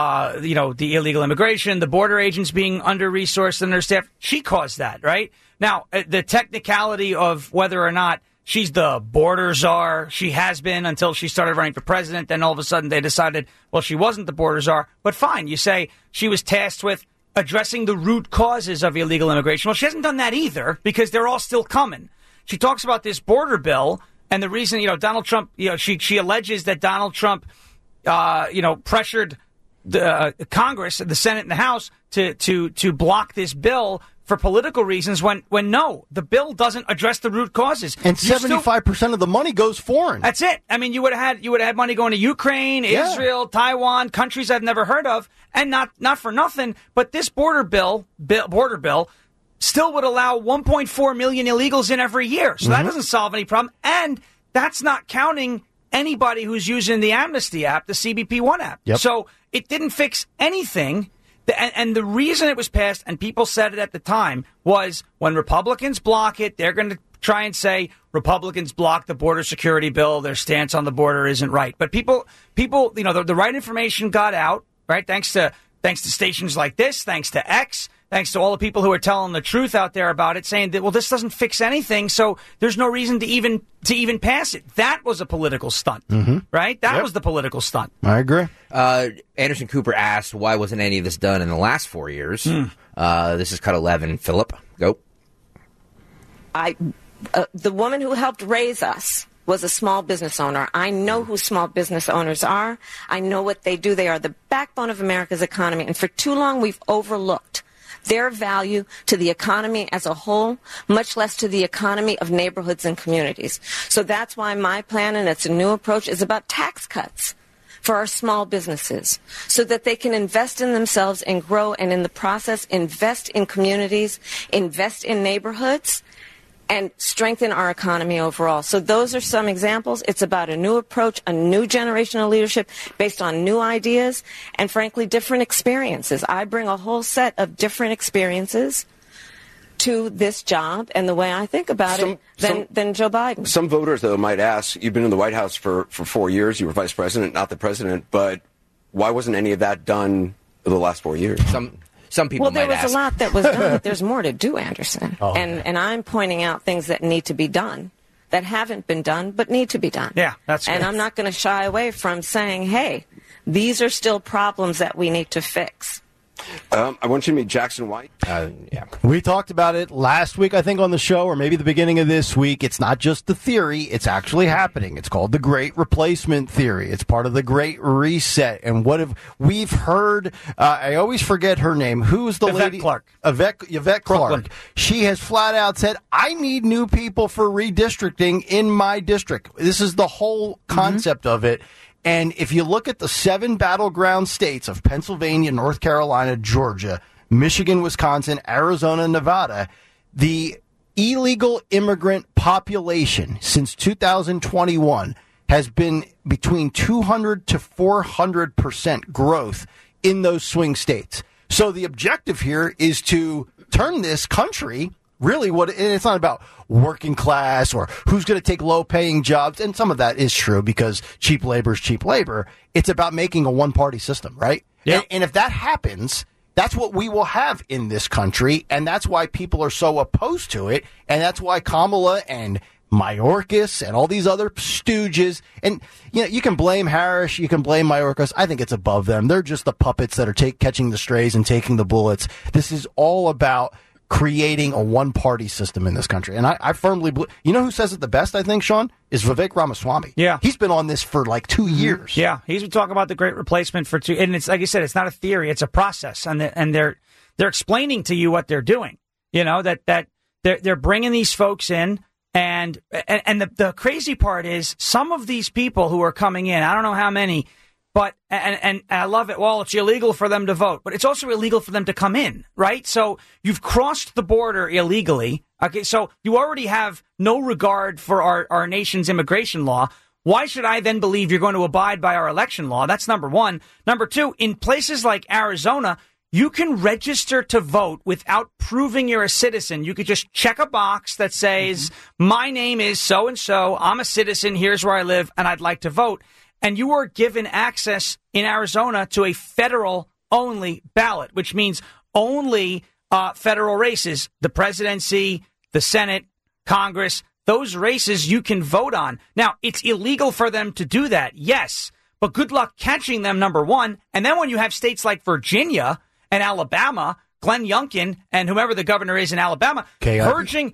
the illegal immigration, the border agents being under-resourced and their staff, she caused that, right? Now, the technicality of whether or not she's the border czar, she has been until she started running for president, then all of a sudden they decided, well, she wasn't the border czar. But fine, you say she was tasked with addressing the root causes of illegal immigration. Well, she hasn't done that either because they're all still coming. She talks about this border bill and the reason, Donald Trump, she alleges that Donald Trump pressured the Congress, the Senate and the House to block this bill for political reasons when no, the bill doesn't address the root causes. And 75% of the money goes foreign. That's it. I mean, you would have had money going to Ukraine, Israel, Taiwan, countries I've never heard of, and not for nothing, but this border bill still would allow 1.4 million illegals in every year. So that doesn't solve any problem. And that's not counting anybody who's using the Amnesty app, the CBP One app. Yep. So it didn't fix anything. And the reason it was passed, and people said it at the time, was when Republicans block it, they're going to try and say Republicans block the border security bill. Their stance on the border isn't right. But people, the right information got out, right? Thanks to stations like this, thanks to X, thanks to all the people who are telling the truth out there about it, saying that, well, this doesn't fix anything, so there's no reason to even pass it. That was a political stunt, right? That was the political stunt. I agree. Anderson Cooper asked, why wasn't any of this done in the last 4 years? This is cut 11. Philip, go. The woman who helped raise us was a small business owner. I know who small business owners are. I know what they do. They are the backbone of America's economy, and for too long we've overlooked their value to the economy as a whole, much less to the economy of neighborhoods and communities. So that's why my plan, and it's a new approach, is about tax cuts for our small businesses so that they can invest in themselves and grow, and in the process invest in communities, invest in neighborhoods, and strengthen our economy overall. So those are some examples. It's about a new approach, a new generation of leadership based on new ideas and, frankly, different experiences. I bring a whole set of different experiences to this job and the way I think about it than Joe Biden. Some voters, though, might ask, you've been in the White House for 4 years, you were vice president, not the president, but why wasn't any of that done in the last 4 years? Some people might ask. Well, there was a lot that was done, but there's more to do, Anderson. And I'm pointing out things that need to be done, that haven't been done, but need to be done. Yeah, that's good. And I'm not going to shy away from saying, hey, these are still problems that we need to fix. I want you to meet Jackson White. Yeah. We talked about it last week, I think, on the show, or maybe the beginning of this week. It's not just the theory, it's actually happening. It's called the Great Replacement Theory. It's part of the Great Reset. And what have we've heard, I always forget her name. Who's the Yvette lady? Clark. Yvette Clark. Brooklyn. She has flat out said, I need new people for redistricting in my district. This is the whole concept of it. And if you look at the 7 battleground states of Pennsylvania, North Carolina, Georgia, Michigan, Wisconsin, Arizona, Nevada, the illegal immigrant population since 2021 has been between 200 to 400% growth in those swing states. So the objective here is to turn this country really and it's not about working class or who's going to take low paying jobs. And some of that is true because cheap labor is cheap labor. It's about making a one party system, right? Yeah. And if that happens, that's what we will have in this country. And that's why people are so opposed to it. And that's why Kamala and Mayorkas and all these other stooges. And, you know, you can blame Harris. You can blame Mayorkas. I think it's above them. They're just the puppets that are catching the strays and taking the bullets. This is all about creating a one-party system in this country. And I firmly believe, you know who says it the best, I think, Sean, is Vivek Ramaswamy. Yeah. He's been on this for like 2 years. Yeah, he's been talking about the Great Replacement for 2, and it's like you said, it's not a theory, it's a process, and they're explaining to you what they're doing. You know, that they're bringing these folks in, and the crazy part is some of these people who are coming in, I don't know how many, but and I love it. Well, it's illegal for them to vote, but it's also illegal for them to come in, right? So you've crossed the border illegally. Okay, so you already have no regard for our nation's immigration law. Why should I then believe you're going to abide by our election law? That's number one. Number two, in places like Arizona, you can register to vote without proving you're a citizen. You could just check a box that says, my name is so-and-so, I'm a citizen, here's where I live, and I'd like to vote. And you are given access in Arizona to a federal-only ballot, which means only federal races, the presidency, the Senate, Congress, those races you can vote on. Now, it's illegal for them to do that, yes, but good luck catching them, number one. And then when you have states like Virginia and Alabama, Glenn Youngkin and whomever the governor is in Alabama, purging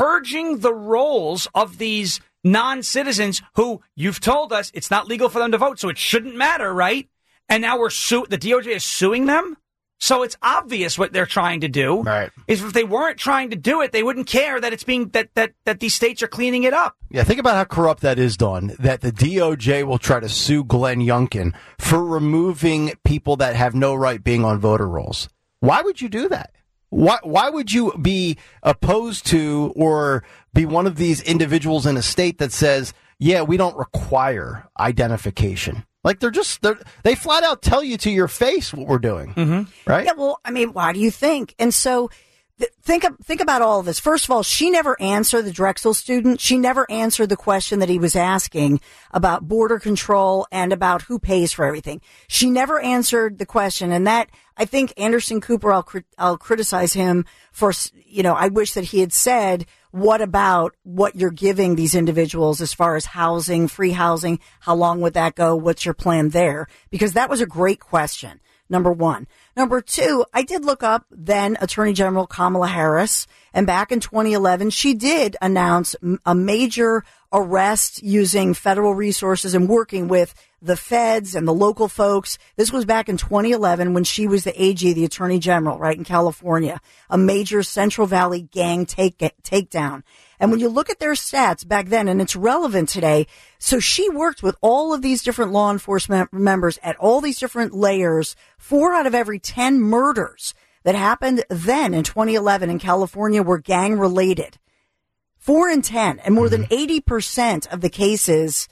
the rolls of these non-citizens who you've told us it's not legal for them to vote, so it shouldn't matter, right? And now the DOJ is suing them? So it's obvious what they're trying to do. Right. Is if they weren't trying to do it, they wouldn't care that it's being that these states are cleaning it up. Yeah, think about how corrupt that is, Dawn, that the DOJ will try to sue Glenn Youngkin for removing people that have no right being on voter rolls. Why would you do that? Why would you be opposed to or be one of these individuals in a state that says, yeah, we don't require identification? Like they flat out tell you to your face what we're doing, right? Yeah, well, I mean, why do you think? And so think about all of this. First of all, she never answered the Drexel student. She never answered the question that he was asking about border control and about who pays for everything. She never answered the question. And that, I think Anderson Cooper, I'll criticize him for, I wish that he had said, what about what you're giving these individuals as far as housing, free housing? How long would that go? What's your plan there? Because that was a great question. Number one. Number two, I did look up then Attorney General Kamala Harris, and back in 2011, she did announce a major arrest using federal resources and working with the feds and the local folks. This was back in 2011 when she was the AG, the Attorney General, right in California, a major Central Valley gang takedown. And when you look at their stats back then, and it's relevant today, so she worked with all of these different law enforcement members at all these different layers. 4 out of every 10 murders that happened then in 2011 in California were gang related. 4 in 10, and more than 80% of the cases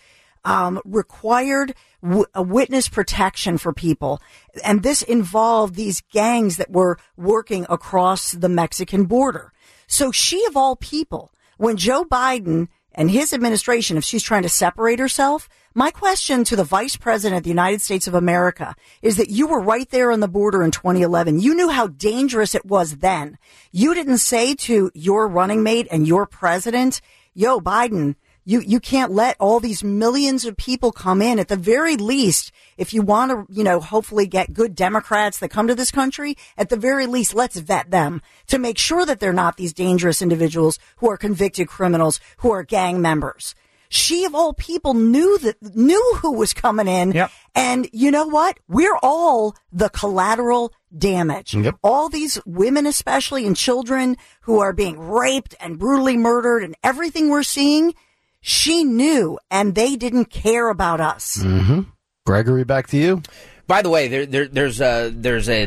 required a witness protection for people. And this involved these gangs that were working across the Mexican border. So she, of all people, when Joe Biden and his administration, if she's trying to separate herself, my question to the Vice President of the United States of America is that you were right there on the border in 2011. You knew how dangerous it was then. You didn't say to your running mate and your president, yo, Biden, You can't let all these millions of people come in. At the very least, if you want to, hopefully get good Democrats that come to this country, at the very least, let's vet them to make sure that they're not these dangerous individuals who are convicted criminals, who are gang members. She, of all people, knew who was coming in. Yep. And you know what? We're all the collateral damage. Yep. All these women, especially, and children who are being raped and brutally murdered, and everything we're seeing, she knew, and they didn't care about us. Mm-hmm. Gregory, back to you. By the way, there's a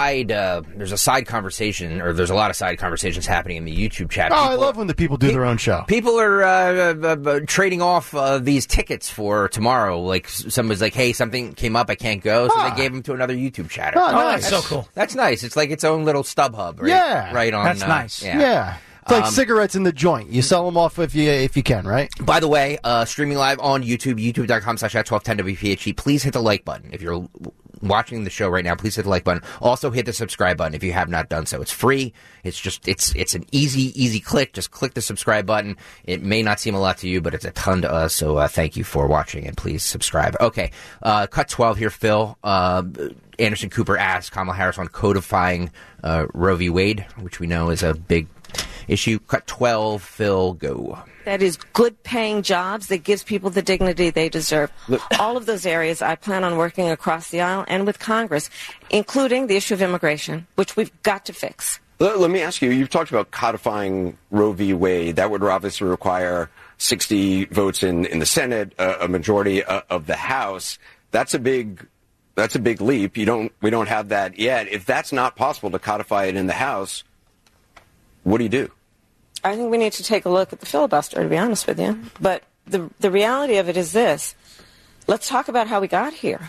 side conversation, or there's a lot of side conversations happening in the YouTube chat. I love when the people do their own show. People are trading off these tickets for tomorrow. Like somebody's like, "Hey, something came up, I can't go," so they gave them to another YouTube chatter. Oh, nice. That's so cool. That's nice. It's like its own little StubHub, right? Yeah, right on. That's nice. Yeah. It's like cigarettes in the joint. You sell them off if you can, right? By the way, streaming live on YouTube, youtube.com/@1210WPHT. Please hit the like button. If you're watching the show right now, please hit the like button. Also hit the subscribe button if you have not done so. It's free. It's an easy click. Just click the subscribe button. It may not seem a lot to you, but it's a ton to us. So thank you for watching, and please subscribe. Okay, cut 12 here, Phil. Anderson Cooper asked Kamala Harris on codifying Roe v. Wade, which we know is a big issue. Cut 12, Phil, go. That is good paying jobs that gives people the dignity they deserve. All of those areas I plan on working across the aisle and with Congress, including the issue of immigration, which we've got to fix. Let me ask you, you've talked about codifying Roe v. Wade. That would obviously require 60 votes in the Senate, a majority of the House. That's a big leap. We don't have that yet. If that's not possible to codify it in the House, what do you do? I think we need to take a look at the filibuster, to be honest with you. But the reality of it is this. Let's talk about how we got here.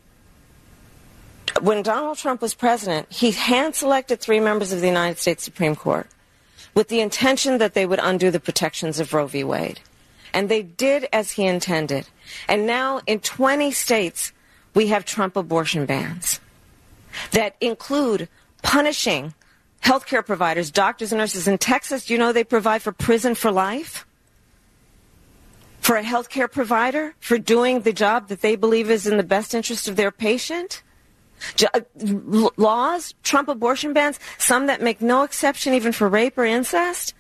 When Donald Trump was president, he hand-selected 3 members of the United States Supreme Court with the intention that they would undo the protections of Roe v. Wade. And they did as he intended. And now in 20 states, we have Trump abortion bans that include punishing healthcare providers, doctors and nurses. In Texas, do you know they provide for prison for life? For a healthcare provider, for doing the job that they believe is in the best interest of their patient? Laws, Trump abortion bans, some that make no exception even for rape or incest.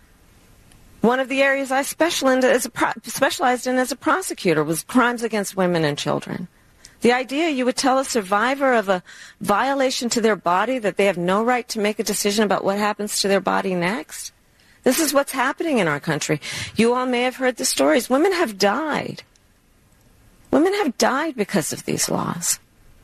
One of the areas I specialized in as a prosecutor was crimes against women and children. The idea you would tell a survivor of a violation to their body that they have no right to make a decision about what happens to their body next? This is what's happening in our country. You all may have heard the stories. Women have died. Women have died because of these laws.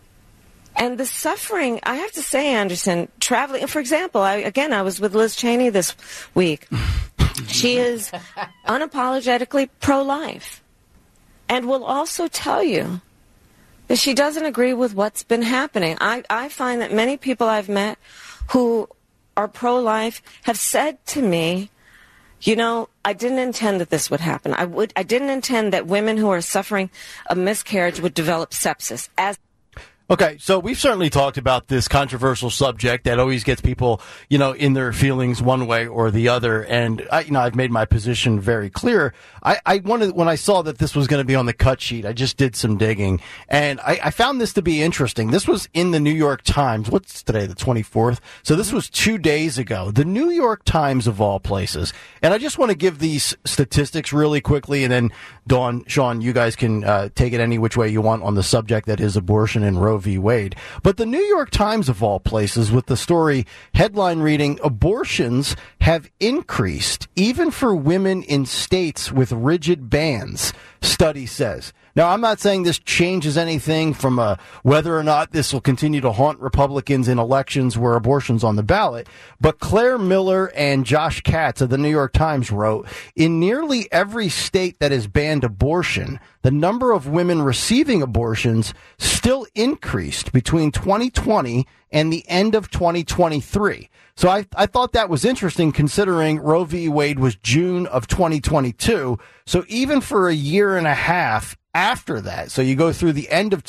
And the suffering, I have to say, Anderson, traveling, for example, I was with Liz Cheney this week. She is unapologetically pro-life and will also tell you that she doesn't agree with what's been happening. I find that many people I've met who are pro-life have said to me, you know, I didn't intend that this would happen. I didn't intend that women who are suffering a miscarriage would develop sepsis. Okay, so we've certainly talked about this controversial subject that always gets people, in their feelings one way or the other. And I've made my position very clear. I wanted, when I saw that this was going to be on the cut sheet, I just did some digging, and I found this to be interesting. This was in the New York Times. What's today, the 24th? So this was 2 days ago. The New York Times, of all places. And I just want to give these statistics really quickly, and then Dawn, Sean, you guys can take it any which way you want on the subject that is abortion and Roe v. Wade. But the New York Times, of all places, with the story headline reading, abortions have increased even for women in states with rigid bans, study says. Now, I'm not saying this changes anything from whether or not this will continue to haunt Republicans in elections where abortion's on the ballot, but Claire Miller and Josh Katz of the New York Times wrote, in nearly every state that has banned abortion, the number of women receiving abortions still increased between 2020 and the end of 2023. So I thought that was interesting, considering Roe v. Wade was June of 2022. So even for a year and a half after that. So you go through the end of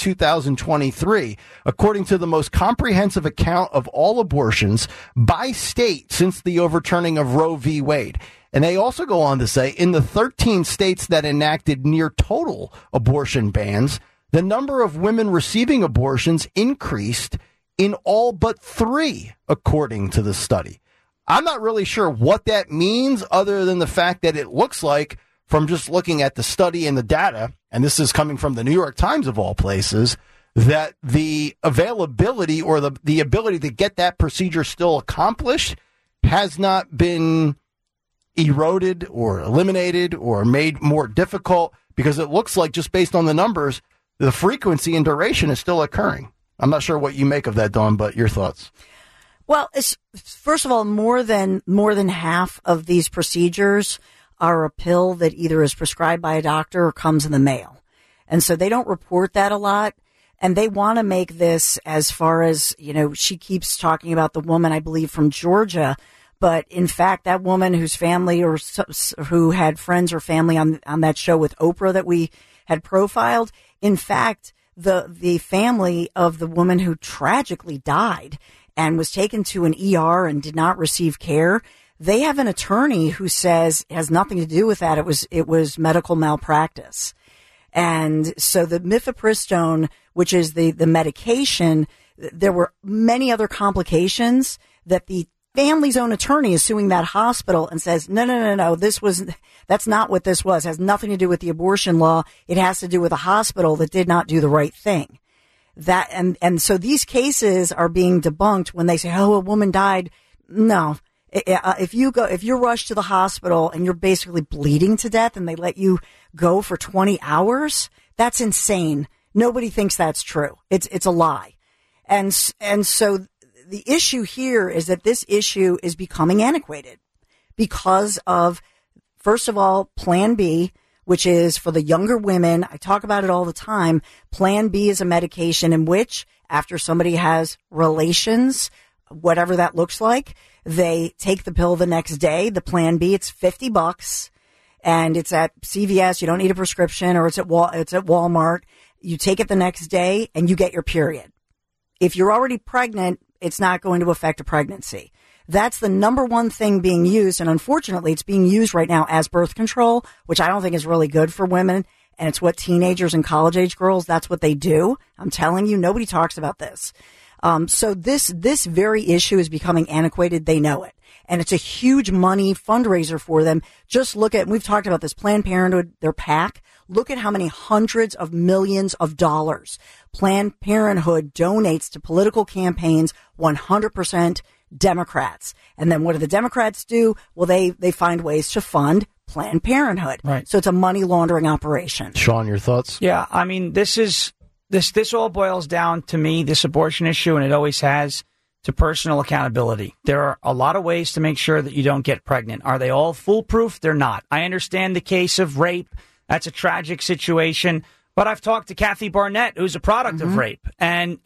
2023, according to the most comprehensive account of all abortions by state since the overturning of Roe v. Wade. And they also go on to say in the 13 states that enacted near total abortion bans, the number of women receiving abortions increased in all but 3, according to the study. I'm not really sure what that means other than the fact that it looks like, from just looking at the study and the data, and this is coming from the New York Times of all places, that the availability or the ability to get that procedure still accomplished has not been eroded or eliminated or made more difficult, because it looks like, just based on the numbers, the frequency and duration is still occurring. I'm not sure what you make of that, Dawn, but your thoughts. Well, first of all, more than half of these procedures are a pill that either is prescribed by a doctor or comes in the mail. And so they don't report that a lot. And they want to make this, as far as, she keeps talking about the woman, I believe, from Georgia. But in fact, that woman whose family or who had friends or family on that show with Oprah that we had profiled, in fact, the family of the woman who tragically died and was taken to an ER and did not receive care, they have an attorney who says it has nothing to do with that. It was medical malpractice. And so the mifepristone, which is the medication, there were many other complications that the family's own attorney is suing that hospital and says, no, that's not what this was. It has nothing to do with the abortion law. It has to do with a hospital that did not do the right thing. That, and so these cases are being debunked when they say, oh, a woman died. No. If you're rushed to the hospital and you're basically bleeding to death and they let you go for 20 hours, that's insane. Nobody thinks that's true. It's a lie. And so the issue here is that this issue is becoming antiquated because of, first of all, Plan B, which is for the younger women. I talk about it all the time. Plan B is a medication in which, after somebody has relations, whatever that looks like, they take the pill the next day. The Plan B, it's $50 and it's at CVS. You don't need a prescription, or it's at Walmart. You take it the next day and you get your period. If you're already pregnant, it's not going to affect a pregnancy. That's the number one thing being used. And unfortunately, it's being used right now as birth control, which I don't think is really good for women. And it's what teenagers and college age girls, that's what they do. I'm telling you, nobody talks about this. So this very issue is becoming antiquated. They know it. And it's a huge money fundraiser for them. Just look at, we've talked about this, Planned Parenthood, their PAC. Look at how many hundreds of millions of dollars Planned Parenthood donates to political campaigns, 100% Democrats. And then what do the Democrats do? Well, they find ways to fund Planned Parenthood. Right. So it's a money laundering operation. Sean, your thoughts? Yeah, I mean, this all boils down to me, this abortion issue, and it always has, to personal accountability. There are a lot of ways to make sure that you don't get pregnant. Are they all foolproof? They're not. I understand the case of rape. That's a tragic situation. But I've talked to Kathy Barnett, who's a product of rape. And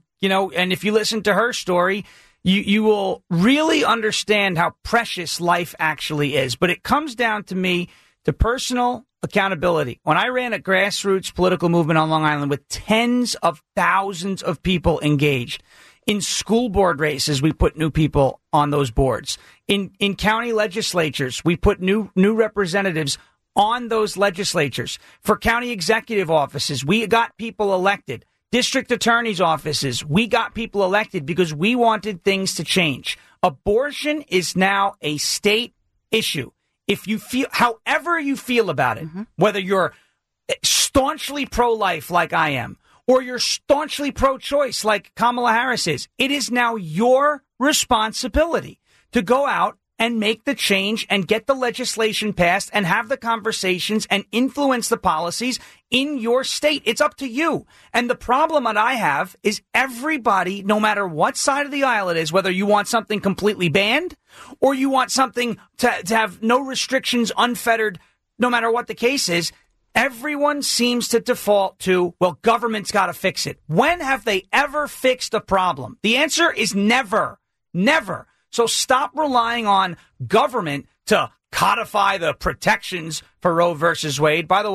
if you listen to her story, you will really understand how precious life actually is. But it comes down to me, to personal accountability. When I ran a grassroots political movement on Long Island with tens of thousands of people engaged, in school board races, we put new people on those boards. In county legislatures, we put new representatives on those legislatures. For county executive offices, we got people elected. District attorneys' offices, we got people elected because we wanted things to change. Abortion is now a state issue. If you feel, however you feel about it, whether you're staunchly pro-life like I am, or you're staunchly pro-choice like Kamala Harris is, it is now your responsibility to go out and make the change and get the legislation passed and have the conversations and influence the policies in your state. It's up to you. And the problem that I have is everybody, no matter what side of the aisle it is, whether you want something completely banned or you want something to have no restrictions, unfettered, no matter what the case is, everyone seems to default to, well, government's got to fix it. When have they ever fixed a problem? The answer is never, never. So stop relying on government to codify the protections for Roe versus Wade. By the way,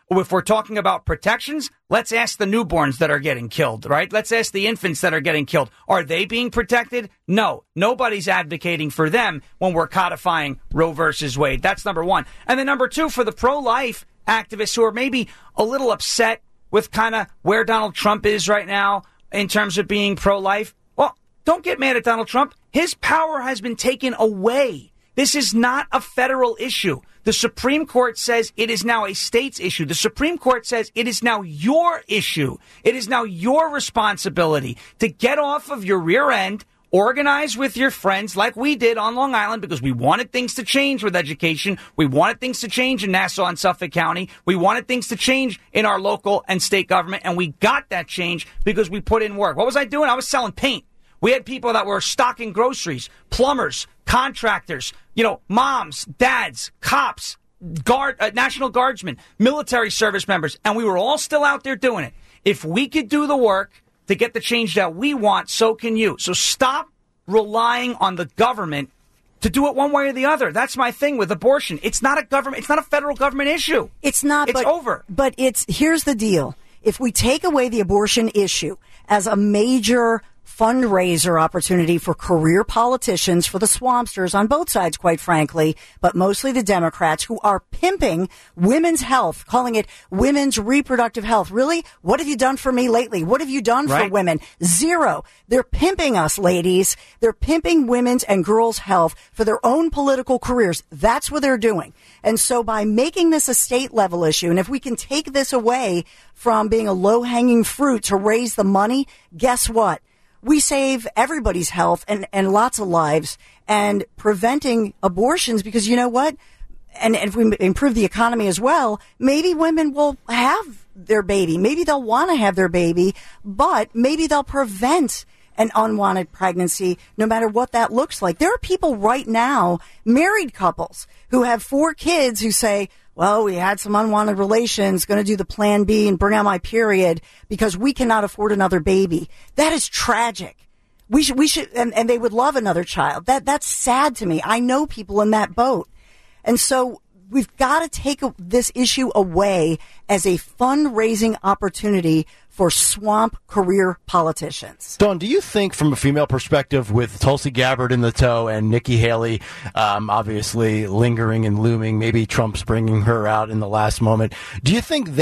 If we're talking about protections, let's ask the newborns that are getting killed, right? Let's ask the infants that are getting killed. Are they being protected? No. Nobody's advocating for them when we're codifying Roe versus Wade. That's number one. And then number two, for the pro-life activists who are maybe a little upset with kind of where Donald Trump is right now in terms of being pro-life, well, don't get mad at Donald Trump. His power has been taken away. This is not a federal issue. The Supreme Court says it is now a state's issue. The Supreme Court says it is now your issue. It is now your responsibility to get off of your rear end, organize with your friends like we did on Long Island because we wanted things to change with education. We wanted things to change in Nassau and Suffolk County. We wanted things to change in our local and state government, and we got that change because we put in work. What was I doing? I was selling paint. We had people that were stocking groceries, plumbers, contractors, moms, dads, cops, National Guardsmen, military service members, and we were all still out there doing it. If we could do the work to get the change that we want, so can you. So stop relying on the government to do it one way or the other. That's my thing with abortion. It's not a federal government issue. It's not. It's over. But here's the deal. If we take away the abortion issue as a major fundraiser opportunity for career politicians, for the swampsters on both sides, quite frankly, but mostly the Democrats who are pimping women's health, calling it women's reproductive health. Really? What have you done for me lately? What have you done for women? Zero. They're pimping us, ladies. They're pimping women's and girls' health for their own political careers. That's what they're doing. And so by making this a state level issue, and if we can take this away from being a low hanging fruit to raise the money, guess what? We save everybody's health and lots of lives and preventing abortions because you know what? And if we improve the economy as well, maybe women will have their baby. Maybe they'll want to have their baby, but maybe they'll prevent an unwanted pregnancy, no matter what that looks like. There are people right now, married couples, who have 4 kids who say, well, we had some unwanted relations, going to do the plan B and bring out my period because we cannot afford another baby. That is tragic. We should, and they would love another child. That's sad to me. I know people in that boat. And so we've got to take this issue away as a fundraising opportunity for swamp career politicians. Dawn, do you think from a female perspective with Tulsi Gabbard in the tow and Nikki Haley obviously lingering and looming, maybe Trump's bringing her out in the last moment, do you think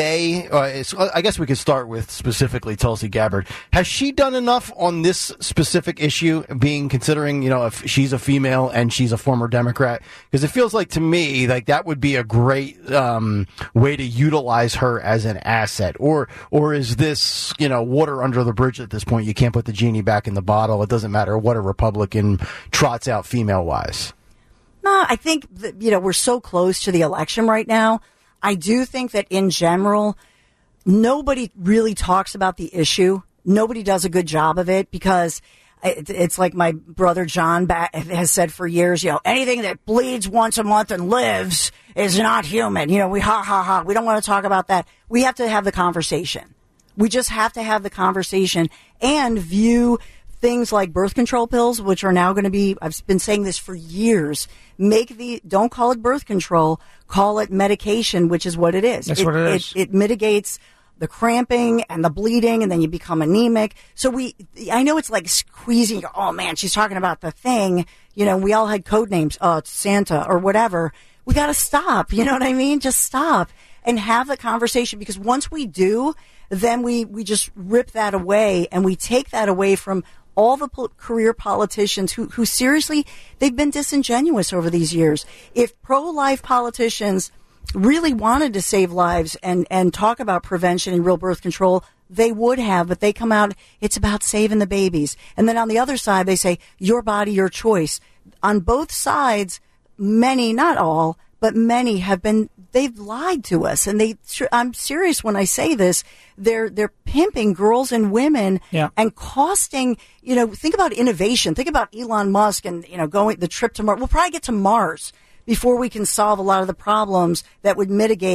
I guess we could start with specifically Tulsi Gabbard. Has she done enough on this specific issue, considering, if she's a female and she's a former Democrat? Because it feels like to me, like that would be a great way to utilize her as an asset. Or is this, water under the bridge at this point? You can't put the genie back in the bottle. It doesn't matter what a Republican trots out female-wise. No, I think that, we're so close to the election right now. I do think that in general, nobody really talks about the issue. Nobody does a good job of it because it's like my brother John has said for years, anything that bleeds once a month and lives is not human. We ha, ha, ha. We don't want to talk about that. We have to have the conversation. We just have to have the conversation and view things like birth control pills, which are now going to be, I've been saying this for years, don't call it birth control, call it medication, which is what it is. That's what it is. It mitigates the cramping and the bleeding, and then you become anemic. So I know it's like squeezing, oh man, she's talking about the thing. We all had code names, Santa or whatever. We got to stop. You know what I mean? Just stop and have the conversation, because once we do, then we just rip that away, and we take that away from all the career politicians who seriously, they've been disingenuous over these years. If pro-life politicians really wanted to save lives and talk about prevention and real birth control, they would have, but they come out, it's about saving the babies. And then on the other side, they say, your body, your choice. On both sides, many, not all, but many they've lied to us. And I'm serious when I say this, they're pimping girls and women and costing, think about innovation. Think about Elon Musk and, going the trip to Mars. We'll probably get to Mars before we can solve a lot of the problems that would mitigate,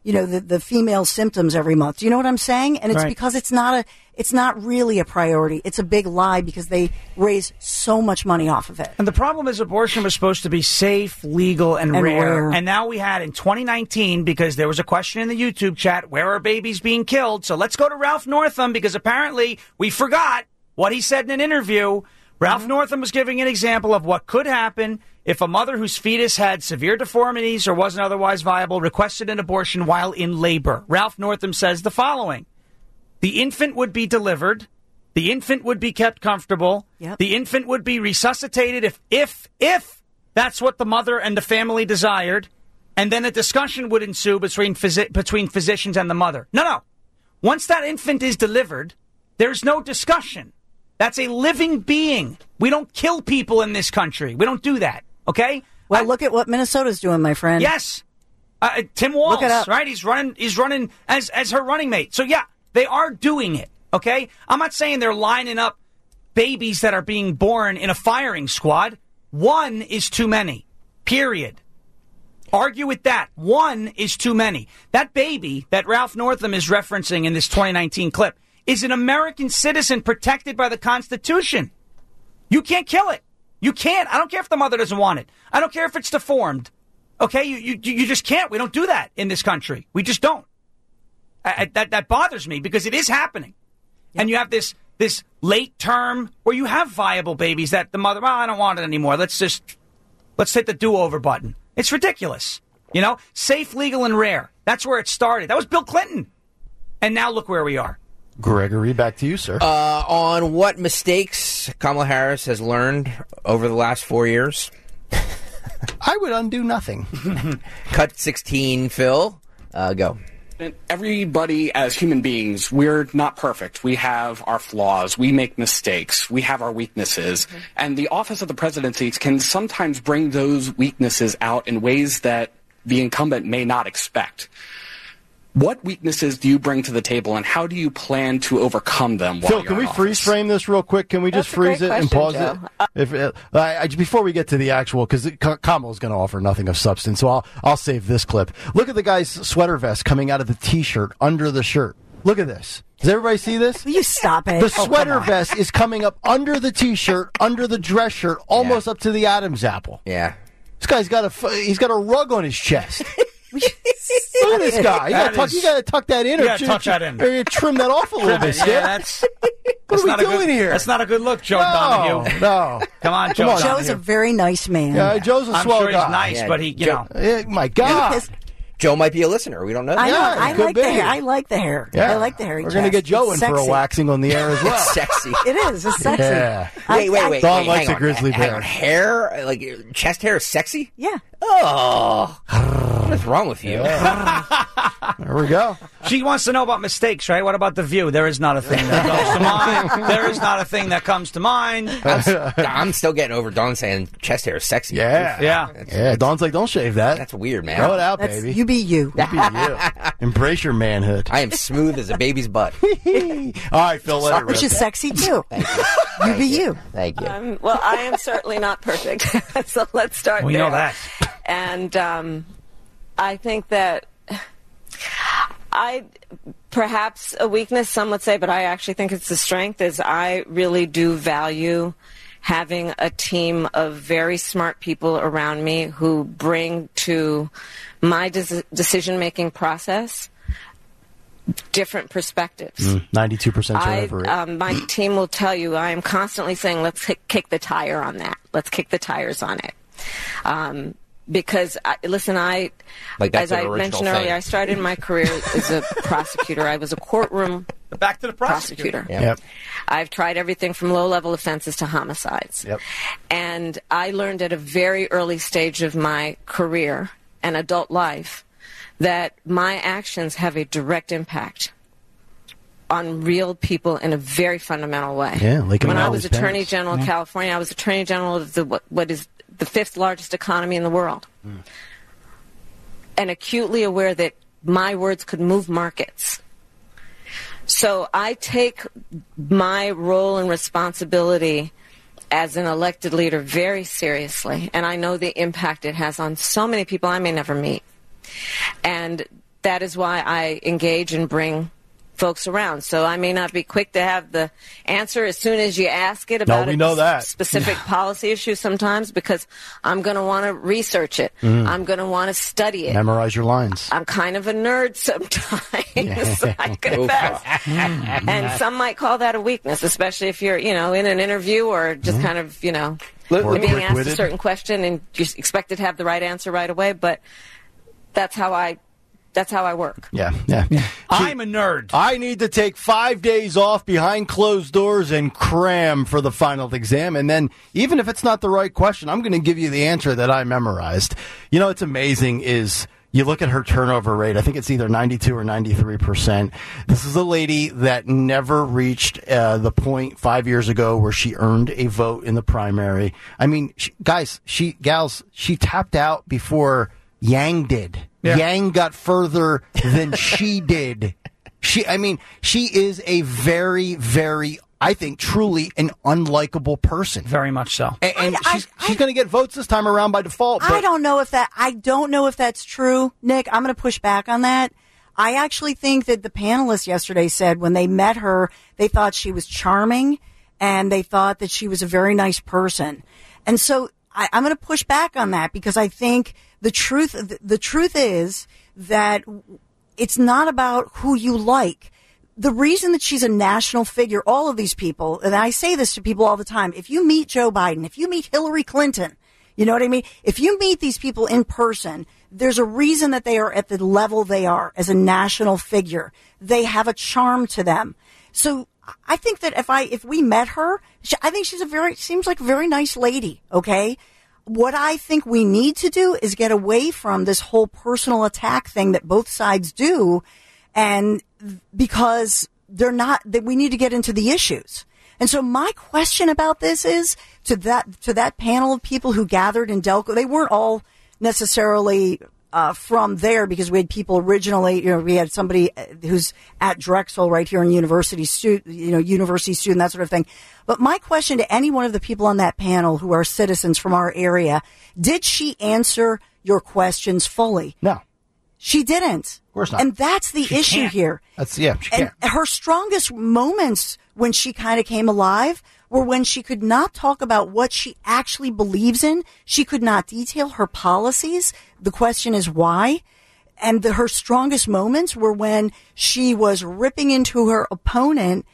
the female symptoms every month. Do you know what I'm saying? And it's Right. because it's not really a priority. It's a big lie because they raise so much money off of it. And the problem is abortion was supposed to be safe, legal, and rare. And now we had in 2019, because there was a question in the YouTube chat, where are babies being killed? So let's go to Ralph Northam, because apparently we forgot what he said in an interview. Ralph Northam was giving an example of what could happen if a mother whose fetus had severe deformities or wasn't otherwise viable requested an abortion while in labor. Ralph Northam says the following: the infant would be delivered, the infant would be kept comfortable, the infant would be resuscitated if that's what the mother and the family desired, and then a discussion would ensue between physicians and the mother. No. Once that infant is delivered, there's no discussion. That's a living being. We don't kill people in this country. We don't do that. Okay? Well, look at what Minnesota's doing, my friend. Yes. Tim Walz, Look it up. right? He's running as her running mate. So yeah, they are doing it. Okay? I'm not saying they're lining up babies that are being born in a firing squad. One is too many. Period. Argue with that. One is too many. That baby that Ralph Northam is referencing in this 2019 clip is an American citizen protected by the Constitution. You can't kill it. You can't. I don't care if the mother doesn't want it. I don't care if it's deformed. Okay? You just can't. We don't do that in this country. We just don't. That bothers me because it is happening. Yep. And you have this late term where you have viable babies that the mother, I don't want it anymore. Let's hit the do-over button. It's ridiculous. Safe, legal, and rare. That's where it started. That was Bill Clinton. And now look where we are. Gregory, back to you, sir. On what mistakes Kamala Harris has learned over the last 4 years? I would undo nothing. Cut 16, Phil. Go. Everybody, as human beings, we're not perfect. We have our flaws. We make mistakes. We have our weaknesses. Mm-hmm. And the office of the presidency can sometimes bring those weaknesses out in ways that the incumbent may not expect. What weaknesses do you bring to the table, and how do you plan to overcome them? Phil, can we freeze frame this real quick? Can we just freeze it and pause it? Before we get to the actual, because Kamala's going to offer nothing of substance, so I'll save this clip. Look at the guy's sweater vest coming out of the T-shirt under the shirt. Look at this. Does everybody see this? Will you stop it? The sweater vest is coming up under the T-shirt, under the dress shirt, almost up to the Adam's apple. Yeah. This guy's got a rug on his chest. Look at this guy. You got to tuck that in. Tuck that in. Or trim that off a little bit. Yeah, what are we doing here? That's not a good look, Joe Donahue. No. Come on, Joe. Joe's a very nice man. Yeah, Joe's a swell I'm sure guy. he's nice, but he, my God. Joe might be a listener. We don't know. I know. Yeah, I like the hair. I like the hair. Yeah. I like the hairy We're going to get Joe in for a waxing on the air as well. It's sexy. It is. It's sexy. Yeah. Wait. Don likes a grizzly bear. Hang on. Hair, like chest hair is sexy? Yeah. Oh. What is wrong with you? There we go. She wants to know about mistakes, right? What about The View? There is not a thing that comes to mind. There is not a thing that comes to mind. I'm still getting over Dawn saying chest hair is sexy. Yeah. Don's like, don't shave that. That's weird, man. Throw it out, baby. You be you. You be you. Embrace your manhood. I am smooth as a baby's butt. All right, Phil, let it rip. Which is sexy, too. Thank you. You be you. Thank you. Well, I am certainly not perfect. So let's start there. We know that. And I think that perhaps a weakness, some would say, but I actually think it's a strength, is I really do value having a team of very smart people around me who bring to my decision-making process different perspectives. 92% turnover rate. My team will tell you I am constantly saying, let's kick the tire on that. Let's kick the tires on it. Because, listen, as I mentioned earlier, I started my career as a prosecutor. I was a courtroom Back to the prosecutor. Yep. I've tried everything from low-level offenses to homicides. Yep. And I learned at a very early stage of my career and adult life that my actions have a direct impact on real people in a very fundamental way. Yeah, like when I was Attorney General of California, I was Attorney General of what is the fifth largest economy in the world. And acutely aware that my words could move markets. So I take my role and responsibility as an elected leader very seriously, and I know the impact it has on so many people I may never meet. And that is why I engage and bring folks around. So I may not be quick to have the answer as soon as you ask it about a specific policy issue sometimes, because I'm going to want to research it. I'm going to want to study it. Memorize your lines. I'm kind of a nerd sometimes, I confess. And some might call that a weakness, especially if you're, in an interview or just kind of, being asked a certain question and you expect to have the right answer right away. But that's how I work. Yeah. I'm a nerd. I need to take 5 days off behind closed doors and cram for the final exam. And then, even if it's not the right question, I'm going to give you the answer that I memorized. What's amazing is you look at her turnover rate. I think it's either 92 or 93%. This is a lady that never reached the point 5 years ago where she earned a vote in the primary. I mean, she tapped out before Yang did. Yeah. Yang got further than she did. She is a very, very, I think, truly an unlikable person. Very much so. And she's going to get votes this time around by default. I don't know if that's true, Nick. I'm going to push back on that. I actually think that the panelists yesterday said when they met her, they thought she was charming and they thought that she was a very nice person. And so I'm going to push back on that because I think the truth is that it's not about who you like. The reason that she's a national figure, all of these people, and I say this to people all the time, if you meet Joe Biden, if you meet Hillary Clinton, you know what I mean? If you meet these people in person, there's a reason that they are at the level they are as a national figure. They have a charm to them. So I think that if we met her, I think seems like a very nice lady, okay? What I think we need to do is get away from this whole personal attack thing that both sides do, and because we need to get into the issues. And so my question about this is to that panel of people who gathered in Delco. They weren't all necessarily from there because we had people originally. We had somebody who's at Drexel right here in university student, that sort of thing. But my question to any one of the people on that panel who are citizens from our area: did she answer your questions fully? No. She didn't. Of course not. And that's the issue here. She can't. And her strongest moments when she kind of came alive were when she could not talk about what she actually believes in. She could not detail her policies. The question is why. And her strongest moments were when she was ripping into her opponent,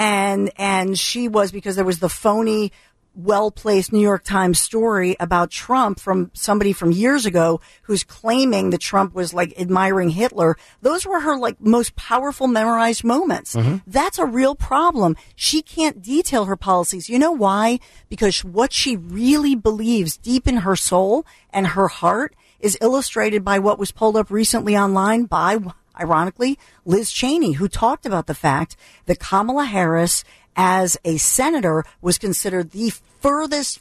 and she was, because there was the phony, well-placed New York Times story about Trump from somebody from years ago who's claiming that Trump was like admiring Hitler. Those were her like most powerful memorized moments. Mm-hmm. That's a real problem. She can't detail her policies. You know why? Because what she really believes deep in her soul and her heart is illustrated by what was pulled up recently online by, ironically, Liz Cheney, who talked about the fact that Kamala Harris as a senator was considered the furthest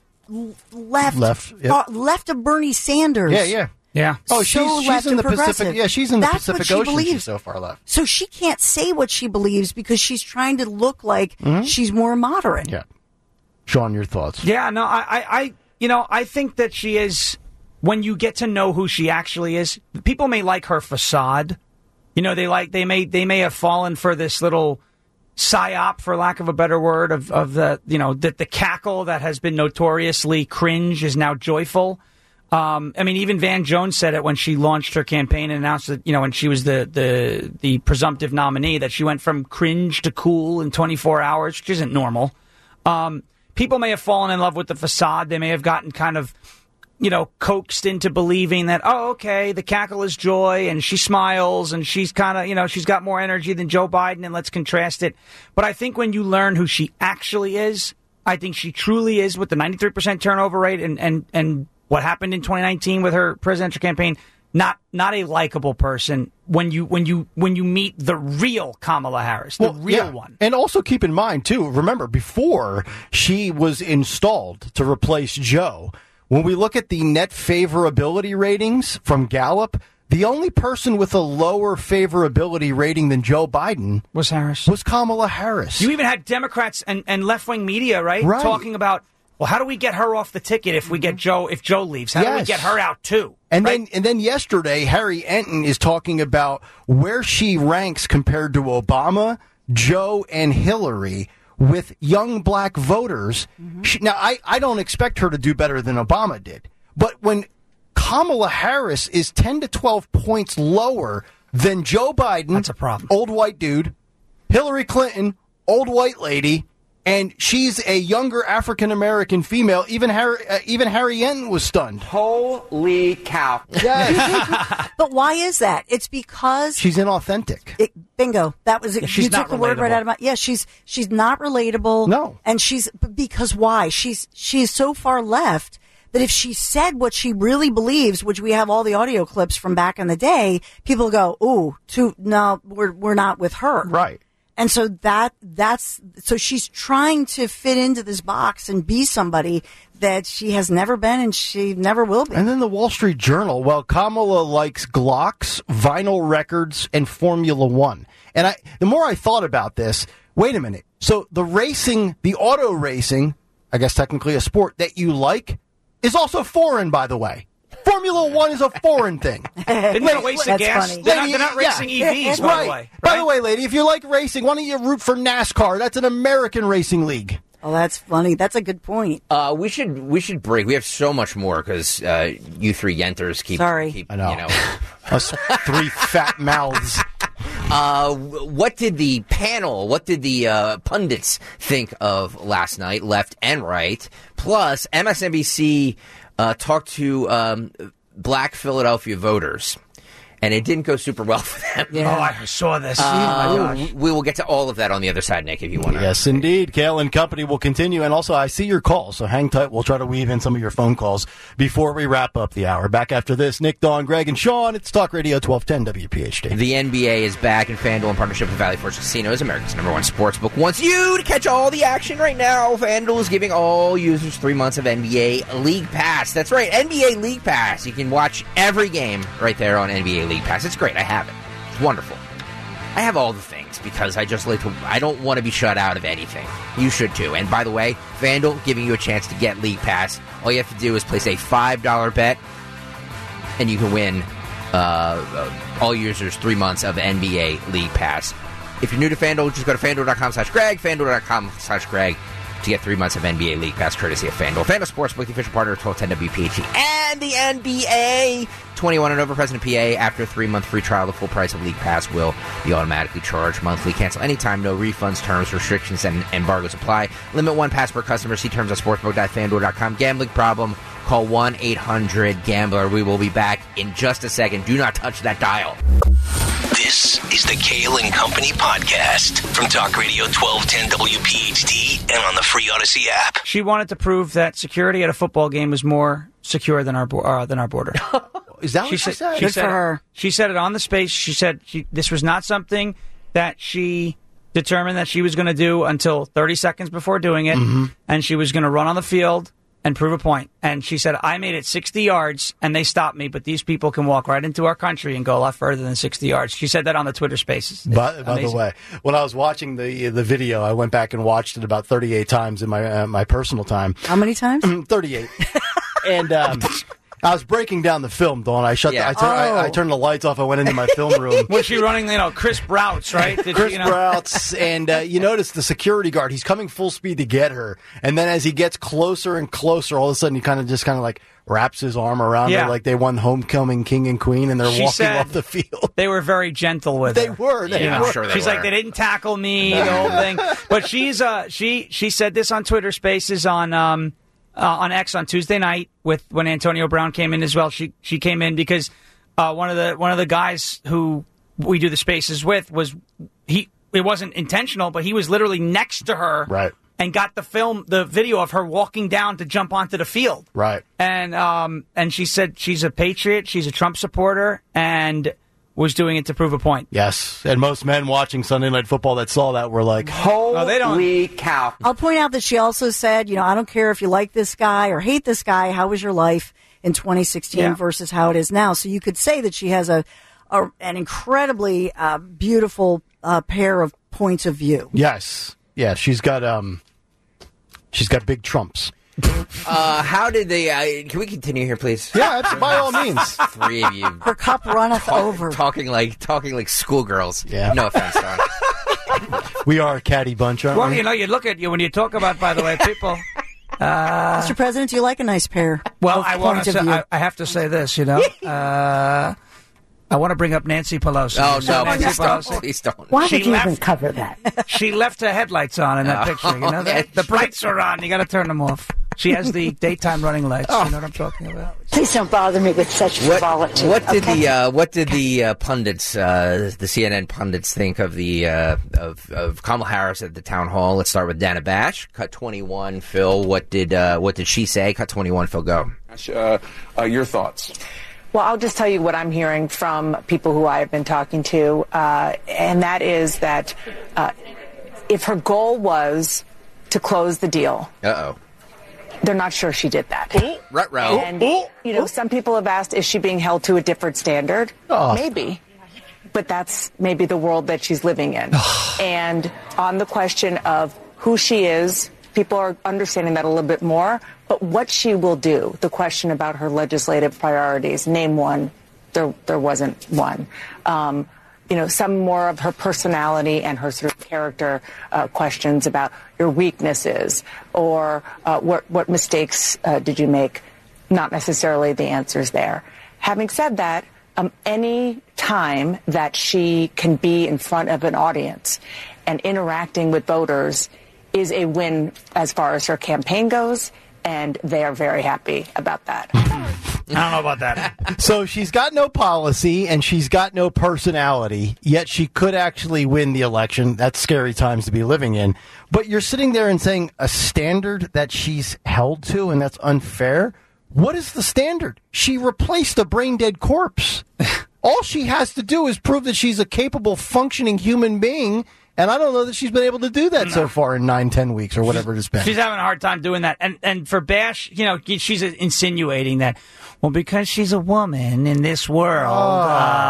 left of Bernie Sanders. Yeah. Oh, she's in the Pacific. Yeah, she's in the Pacific Ocean. She's so far left. So she can't say what she believes because she's trying to look like she's more moderate. Yeah. Sean, your thoughts? Yeah, no, I think that she is. When you get to know who she actually is, people may like her facade. They may have fallen for this little psyop, for lack of a better word, of the cackle that has been notoriously cringe is now joyful. Even Van Jones said it when she launched her campaign and announced that, when she was the presumptive nominee, that she went from cringe to cool in 24 hours, which isn't normal. People may have fallen in love with the facade. They may have gotten kind of, coaxed into believing that, the cackle is joy and she smiles and she's kind of, she's got more energy than Joe Biden and let's contrast it. But I think when you learn who she actually is, I think she truly is, with the 93% turnover rate and what happened in 2019 with her presidential campaign, not a likable person when you meet the real Kamala Harris, the real one. And also keep in mind, too, remember, before she was installed to replace Joe, when we look at the net favorability ratings from Gallup, the only person with a lower favorability rating than Joe Biden was Kamala Harris. You even had Democrats and left-wing media, right? Talking about well, how do we get her off the ticket if we get Joe? If Joe leaves, how do we get her out too? And then yesterday, Harry Enton is talking about where she ranks compared to Obama, Joe, and Hillary with young black voters. Now, I don't expect her to do better than Obama did, but when Kamala Harris is 10 to 12 points lower than Joe Biden, that's a problem. Old white dude, Hillary Clinton, old white lady, and she's a younger African-American female. Even Harry Enton was stunned. Holy cow. Yes. But why is that? It's because she's inauthentic. Bingo. That was it. Yeah, she's you not took the word right relatable. out of my... Yeah, she's not relatable. No. And because why? She's so far left that if she said what she really believes, which we have all the audio clips from back in the day, people go, ooh, no, we're not with her. Right. And so so she's trying to fit into this box and be somebody that she has never been and she never will be. And then the Wall Street Journal, well, Kamala likes Glocks, vinyl records, and Formula One. And the more I thought about this, wait a minute. So the auto racing, I guess technically a sport that you like, is also foreign, by the way. Formula One is a foreign thing. Isn't that a waste of gas? Funny. They're not racing EVs, by the way. By the way, lady, if you like racing, why don't you root for NASCAR? That's an American racing league. Oh, that's funny. That's a good point. We should break. We have so much more because you three yenters keep. Sorry. I know. Us three fat mouths. What did the panel, pundits think of last night, left and right? Plus, MSNBC talked to black Philadelphia voters, and it didn't go super well for them. Yeah. Oh, I saw this. We will get to all of that on the other side, Nick, if you want to. Yes, indeed. Kale and Company will continue. And also, I see your calls, so hang tight. We'll try to weave in some of your phone calls before we wrap up the hour. Back after this, Nick, Dawn, Greg, and Sean. It's Talk Radio 1210 WPHT. The NBA is back, and FanDuel, in partnership with Valley Forge Casinos, America's #1 sportsbook, wants you to catch all the action right now. FanDuel is giving all users 3 months of NBA League Pass. That's right, NBA League Pass. You can watch every game right there on NBA League Pass. It's great. I have it. It's wonderful. I have all the things because I don't want to be shut out of anything. You should too. And by the way, FanDuel giving you a chance to get League Pass. All you have to do is place a $5 bet, and you can win all users 3 months of NBA League Pass. If you're new to FanDuel, just go to FanDuel.com/Greg, FanDuel.com/Greg to get 3 months of NBA League Pass courtesy of FanDuel. FanDuel Sportsbook, the official partner of 1210 WPHT and the NBA. 21 and over, present in PA. After a 3-month free trial, the full price of League Pass will be automatically charged monthly. Cancel anytime, no refunds, terms, restrictions, and embargoes apply. Limit 1 pass per customer. See terms on sportsbook.fanduel.com. Gambling problem? Call 1-800-GAMBLER. We will be back in just a second. Do not touch that dial. This is the Kale and Company podcast from Talk Radio 1210 WPHT and on the free Odyssey app. She wanted to prove that security at a football game was more secure than our border. Is that what she said? Good for her. She said it on the space. She said this was not something that she determined that she was going to do until 30 seconds before doing it, and she was going to run on the field and prove a point. And she said, I made it 60 yards, and they stopped me, but these people can walk right into our country and go a lot further than 60 yards. She said that on the Twitter Spaces. By the way, when I was watching the video, I went back and watched it about 38 times in my personal time. How many times? 38. And I was breaking down the film, Dawn. I turned the lights off. I went into my film room. Was she running, crisp routes, right? Crisp routes. And you notice the security guard, he's coming full speed to get her. And then as he gets closer and closer, all of a sudden he kind of like wraps his arm around her like they won homecoming king and queen and they're walking off the field. They were very gentle with her. They were. I'm sure they She's were. like, they didn't tackle me, the whole thing. But she said this on Twitter Spaces on X on Tuesday night when Antonio Brown came in as well. She came in because one of the guys who we do the Spaces with it wasn't intentional, but he was literally next to her, right, and got the video of her walking down to jump onto the field, right, and she said she's a patriot, she's a Trump supporter, and was doing it to prove a point. Yes, and most men watching Sunday Night Football that saw that were like, holy cow. I'll point out that she also said, I don't care if you like this guy or hate this guy, how was your life in 2016 versus how it is now? So you could say that she has an incredibly beautiful pair of points of view. Yes. Yeah, she's got big trumps. How did they? Can we continue here, please? Yeah, by all means. Three of you. Her cup runneth over. Talking like schoolgirls. Yeah. No offense, Don. We are a catty bunch, aren't Well, we? you look at you when you talk about, by the way, people. Mr. President, do you like a nice pair? Well, of I want point to. of view? I have to say this. I want to bring up Nancy Pelosi. Oh So no, Nancy please don't. Pelosi. Please don't. Why She would you left- even cover that? She left her headlights on in that picture. You know that? The brights are on. You got to turn them off. She has the daytime running lights. You know what I'm talking about? Please don't bother me with such frivolity. What did the pundits, the CNN pundits, think of the of Kamala Harris at the town hall? Let's start with Dana Bash. Cut 21. Phil, what did she say? Cut 21. Phil, go. Your thoughts? Well, I'll just tell you what I'm hearing from people who I have been talking to, and that is that if her goal was to close the deal, they're not sure she did that. Ruh-roh. And, some people have asked, is she being held to a different standard? Oh. Maybe. But that's maybe the world that she's living in. And on the question of who she is, people are understanding that a little bit more. But what she will do, the question about her legislative priorities, name one, there wasn't one. Some more of her personality and her sort of character questions about your weaknesses or what mistakes did you make, not necessarily the answers there. Having said that, any time that she can be in front of an audience and interacting with voters is a win as far as her campaign goes, and they are very happy about that. I don't know about that. So she's got no policy and she's got no personality, yet she could actually win the election. That's scary times to be living in. But you're sitting there and saying a standard that she's held to and that's unfair. What is the standard? She replaced a brain-dead corpse. All she has to do is prove that she's a capable, functioning human being. And I don't know that she's been able to do that so far in 9-10 weeks or whatever it has been. She's having a hard time doing that. And for Bash, she's insinuating that, well, because she's a woman in this world,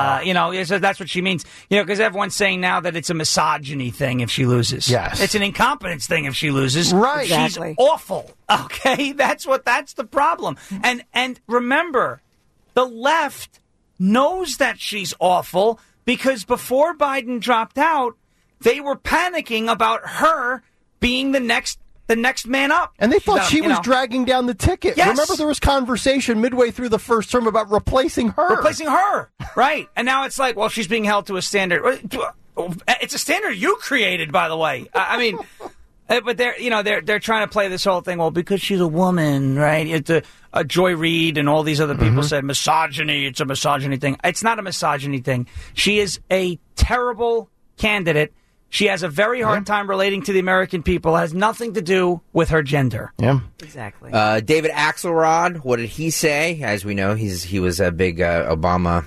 so that's what she means. Because everyone's saying now that it's a misogyny thing if she loses. Yes. It's an incompetence thing if she loses. Right. She's awful. Okay? That's the problem. And remember, the left knows that she's awful because before Biden dropped out, they were panicking about her being the next man up. And they thought she was dragging down the ticket. Yes. Remember there was conversation midway through the first term about replacing her. Right. And now it's like, well, she's being held to a standard. It's a standard you created, by the way. I mean, but they're trying to play this whole thing, well, because she's a woman, right? It's a Joy Reid and all these other people said misogyny, it's a misogyny thing. It's not a misogyny thing. She is a terrible candidate. She has a very hard time relating to the American people. It has nothing to do with her gender. Yeah, exactly. David Axelrod, what did he say? As we know, he was a big Obama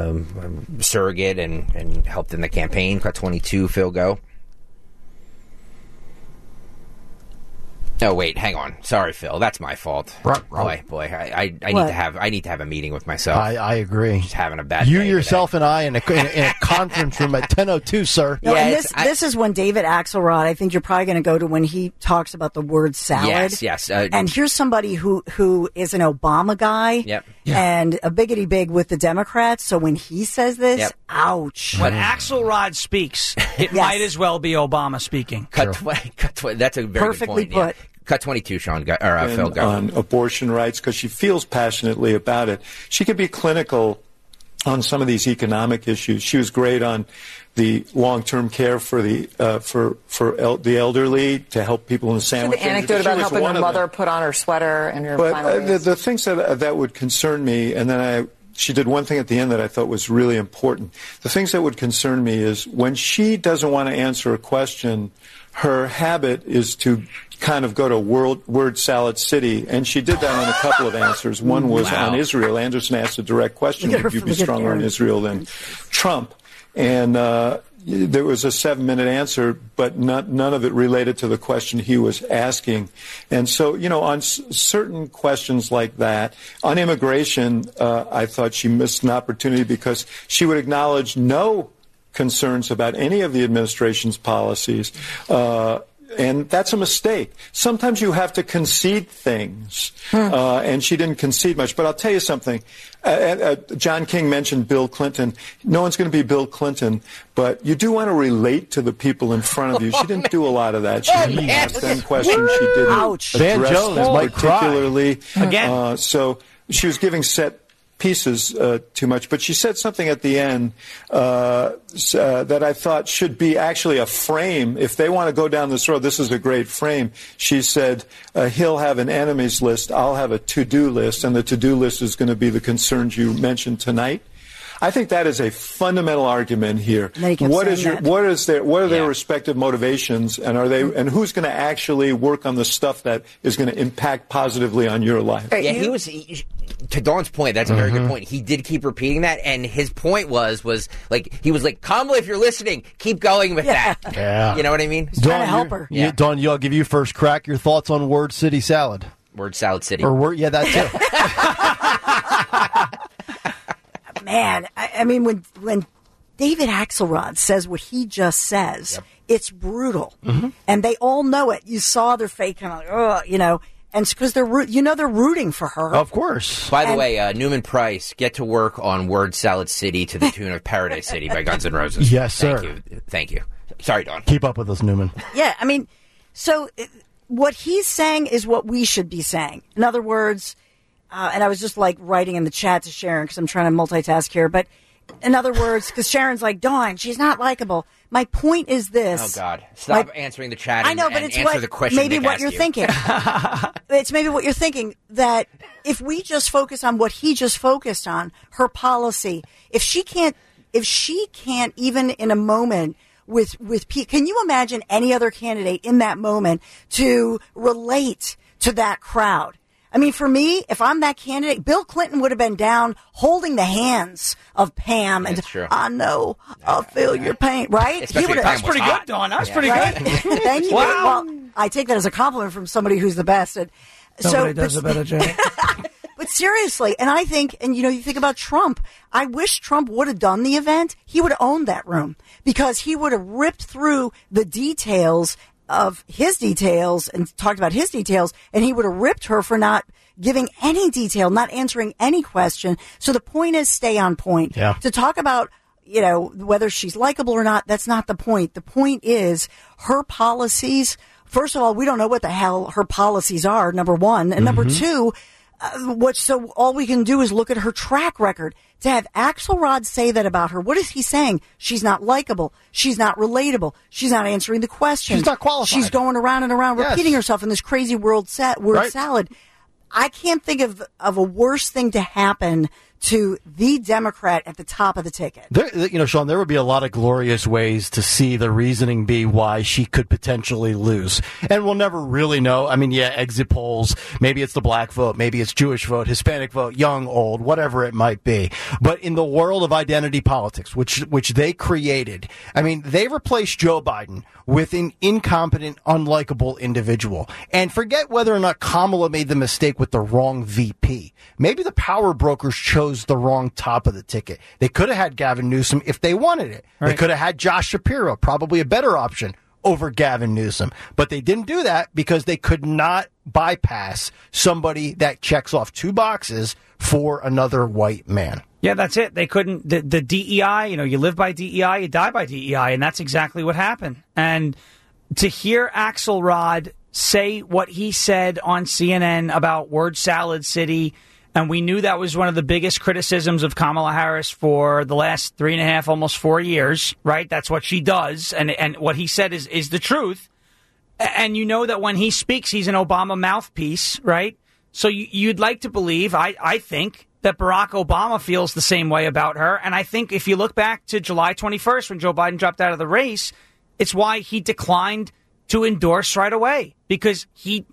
surrogate and helped in the campaign. Cut 22. Phil, go. Oh wait, hang on. Sorry, Phil. That's my fault. Boy, I need to have a meeting with myself. I agree. Just having a bad You day yourself today. and I in a conference room at 10:02, sir. No, and this is when David Axelrod, I think you're probably going to go to when he talks about the word salad. Yes. And here's somebody who is an Obama guy and a biggity big with the Democrats. So when he says this, ouch. When Axelrod speaks, it might as well be Obama speaking. Cut 20. That's a very Perfectly good point. put. Yeah. Cut 22, Sean. Phil, go. On abortion rights, because she feels passionately about it. She could be clinical on some of these economic issues. She was great on the long-term care for the the elderly to help people in the sandwich. The anecdote about helping her mother put on her sweater and her final days. The things that would concern me, and then she did one thing at the end that I thought was really important. The things that would concern me is when she doesn't want to answer a question, her habit is to kind of go to word salad city, and she did that on a couple of answers. One was on Israel. Anderson asked a direct question, would you be stronger on Israel than Trump? And there was a 7-minute answer, but none of it related to the question he was asking. And so, on certain questions like that, on immigration, I thought she missed an opportunity because she would acknowledge no concerns about any of the administration's policies. And that's a mistake. Sometimes you have to concede things, and she didn't concede much. But I'll tell you something. John King mentioned Bill Clinton. No one's going to be Bill Clinton, but you do want to relate to the people in front of you. She didn't do a lot of that. She didn't ask them questions. She didn't address them particularly. Again. So she was giving set pieces too much, but she said something at the end that I thought should be actually a frame. If they want to go down this road, this is a great frame. She said, he'll have an enemies list, I'll have a to-do list, and the to-do list is going to be the concerns you mentioned tonight. I think that is a fundamental argument here. What are their respective motivations, and who's going to actually work on the stuff that is going to impact positively on your life? Yeah, to Dawn's point, that's a very good point. He did keep repeating that, and his point was like, Kamala, if you're listening, keep going with that. Yeah. You know what I mean? Trying to help her. Yeah. Dawn, I'll give you first crack. Your thoughts on Word City Salad? Word Salad City. Yeah, that's it. Man, I mean, when David Axelrod says what he just says, it's brutal. And they all know it. You saw their face kind of like, oh, and it's because they're rooting for her. Of course. By the way, Newman Price, get to work on Word Salad City to the tune of Paradise City by Guns N' Roses. Yes, sir. Thank you. Sorry, Dawn. Keep up with us, Newman. Yeah, I mean, so what he's saying is what we should be saying. In other words, and I was just like writing in the chat to Sharon because I'm trying to multitask here, but in other words, because Sharon's like, Dawn, she's not likable. My point is this. Oh, God. Stop answering the chat and answer the question maybe Nick what asked you're you. thinking. It's maybe what you're thinking, that if we just focus on what he just focused on, her policy, if she can't even in a moment with can you imagine any other candidate in that moment to relate to that crowd? I mean, for me, if I'm that candidate, Bill Clinton would have been down holding the hands of Pam. And true. I know, I'll feel your pain, right? That's pretty good, Dawn. That's pretty good. Thank you. Wow. Well, I take that as a compliment from somebody who's the best. Somebody does a better job. But seriously, and I think, and you think about Trump, I wish Trump would have done the event. He would have owned that room because he would have ripped through the details of his details and talked about his details, and he would have ripped her for not giving any detail, not answering any question. So the point is stay on point. Yeah. To talk about, whether she's likable or not, that's not the point. The point is her policies. First of all, we don't know what the hell her policies are, number one. And number two, so all we can do is look at her track record. To have Axelrod say that about her, what is he saying? She's not likable. She's not relatable. She's not answering the questions. She's not qualified. She's going around and around repeating herself in this crazy word Right. salad. I can't think of a worse thing to happen to the Democrat at the top of the ticket. Sean, there would be a lot of glorious ways to see the reasoning be why she could potentially lose. And we'll never really know. I mean, exit polls, maybe it's the black vote, maybe it's Jewish vote, Hispanic vote, young, old, whatever it might be. But in the world of identity politics, which they created, I mean, they replaced Joe Biden with an incompetent, unlikable individual. And forget whether or not Kamala made the mistake with the wrong VP. Maybe the power brokers chose the wrong top of the ticket. They could have had Gavin Newsom if they wanted it. Right. They could have had Josh Shapiro, probably a better option over Gavin Newsom. But they didn't do that because they could not bypass somebody that checks off two boxes for another white man. Yeah, that's it. They couldn't. The DEI, you live by DEI, you die by DEI, and that's exactly what happened. And to hear Axelrod say what he said on CNN about Word Salad City, and we knew that was one of the biggest criticisms of Kamala Harris for the last 3.5, almost 4 years, right? That's what she does, and what he said is the truth. And you know that when he speaks, he's an Obama mouthpiece, right? So you'd like to believe, I think, that Barack Obama feels the same way about her. And I think if you look back to July 21st when Joe Biden dropped out of the race, it's why he declined to endorse right away. Because he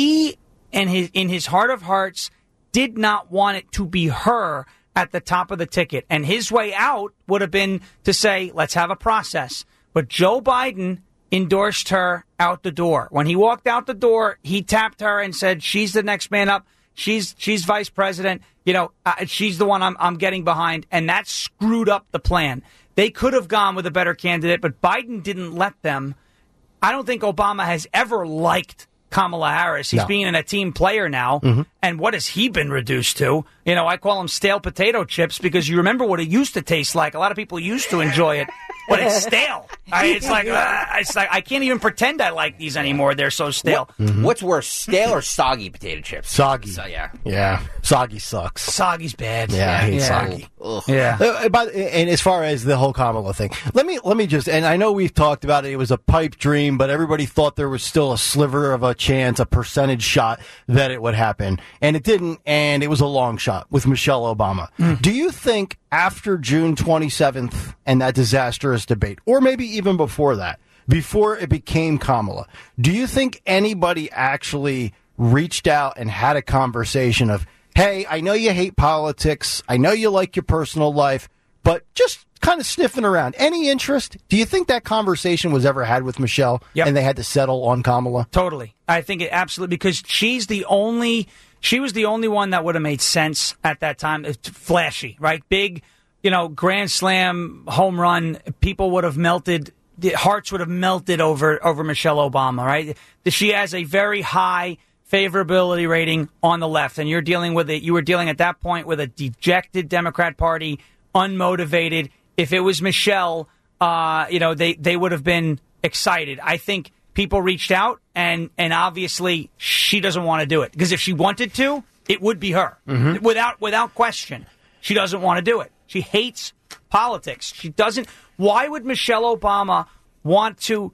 in his heart of hearts did not want it to be her at the top of the ticket. And his way out would have been to say, let's have a process. But Joe Biden endorsed her out the door. When he walked out the door, he tapped her and said, she's the next man up. She's vice president. She's the one I'm getting behind. And that screwed up the plan. They could have gone with a better candidate, but Biden didn't let them. I don't think Obama has ever liked Kamala Harris. He's No. being a team player now. And what has he been reduced to? You know, I call him stale potato chips because you remember what it used to taste like. A lot of people used to enjoy it, but it's stale. It's like I can't even pretend I like these anymore. They're so stale. What's worse, stale or soggy potato chips? Soggy. So, yeah. Yeah. Soggy sucks. Soggy's bad. Yeah, I hate soggy. Ugh. Yeah. And as far as the whole Kamala thing, let me just, and I know we've talked about it. It was a pipe dream, but everybody thought there was still a sliver of a chance, a percentage shot that it would happen, and it didn't. And it was a long shot with Michelle Obama. Do you think after June 27th and that disastrous debate, or maybe even before that, before it became Kamala, do you think anybody actually reached out and had a conversation of, hey, I know you hate politics, I know you like your personal life, but just kind of sniffing around. Any interest? Do you think that conversation was ever had with Michelle and they had to settle on Kamala? Totally. I think it absolutely, because she was the only one that would have made sense at that time. It's flashy, right? Big, grand slam, home run. People would have melted. The hearts would have melted over Michelle Obama, right? She has a very high favorability rating on the left, and you're dealing with it. You were dealing at that point with a dejected Democrat Party, unmotivated. If it was Michelle, they would have been excited. I think people reached out, and obviously she doesn't want to do it, because if she wanted to, it would be her without question. She doesn't want to do it. She hates politics. She doesn't. Why would Michelle Obama want to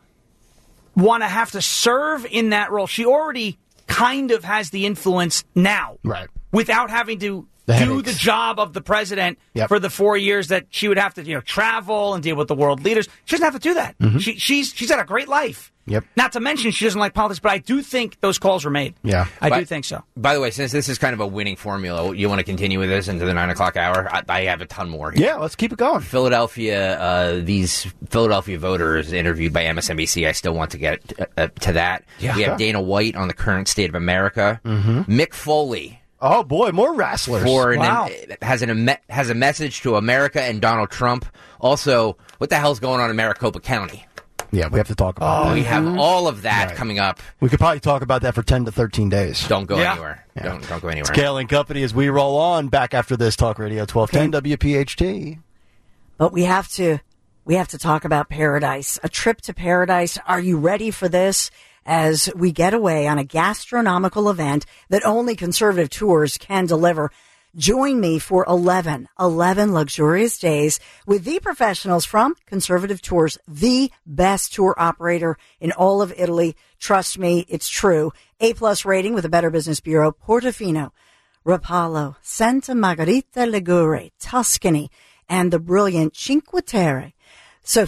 have to serve in that role? She already kind of has the influence now, right? Without having to do the job of the president for the 4 years that she would have to, travel and deal with the world leaders. She doesn't have to do that. She's had a great life. Yep. Not to mention she doesn't like politics, but I do think those calls were made. Yeah. I do think so. By the way, since this is kind of a winning formula, you want to continue with this into the 9 o'clock hour? I have a ton more here. Yeah, let's keep it going. Philadelphia, these Philadelphia voters interviewed by MSNBC. I still want to get to that. Yeah. We have Dana White on the current state of America. Mick Foley. Oh boy, more wrestlers. Has a message to America and Donald Trump. Also, what the hell's going on in Maricopa County? Yeah, we have to talk about that. We have all of that coming up. We could probably talk about that for 10 to 13 days. Don't go anywhere. Yeah. Don't go anywhere. It's Kale and Company as we roll on. Back after this, Talk Radio 1210 WPHT. But we have to talk about paradise. A trip to paradise. Are you ready for this? As we get away on a gastronomical event that only Conservative Tours can deliver. Join me for 11 luxurious days with the professionals from Conservative Tours, the best tour operator in all of Italy. Trust me, it's true. A+ rating with the Better Business Bureau, Portofino, Rapallo, Santa Margherita Ligure, Tuscany, and the brilliant Cinque Terre. So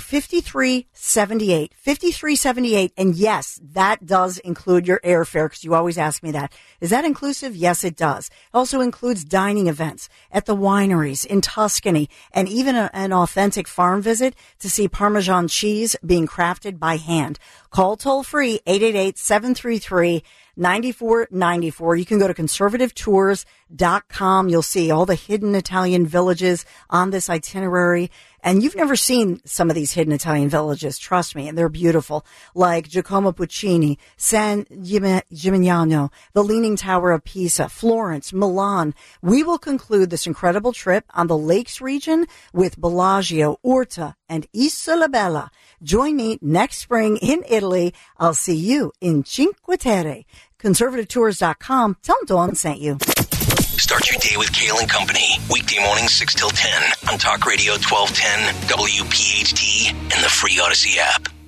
5378, and yes, that does include your airfare, because you always ask me that. Is that inclusive? Yes, it does. It also includes dining events at the wineries in Tuscany, and even an authentic farm visit to see Parmesan cheese being crafted by hand. Call toll-free 888-733-9494. You can go to conservativetours.com. You'll see all the hidden Italian villages on this itinerary. And you've never seen some of these hidden Italian villages, trust me, and they're beautiful, like Giacomo Puccini, San Gimignano, the Leaning Tower of Pisa, Florence, Milan. We will conclude this incredible trip on the Lakes region with Bellagio, Orta, and Isola Bella. Join me next spring in Italy. I'll see you in Cinque Terre. ConservativeTours.com. Tell them Dawn sent you. Start your day with Kale and Company. Weekday mornings 6 till 10 on Talk Radio 1210, WPHT, and the free Odyssey app.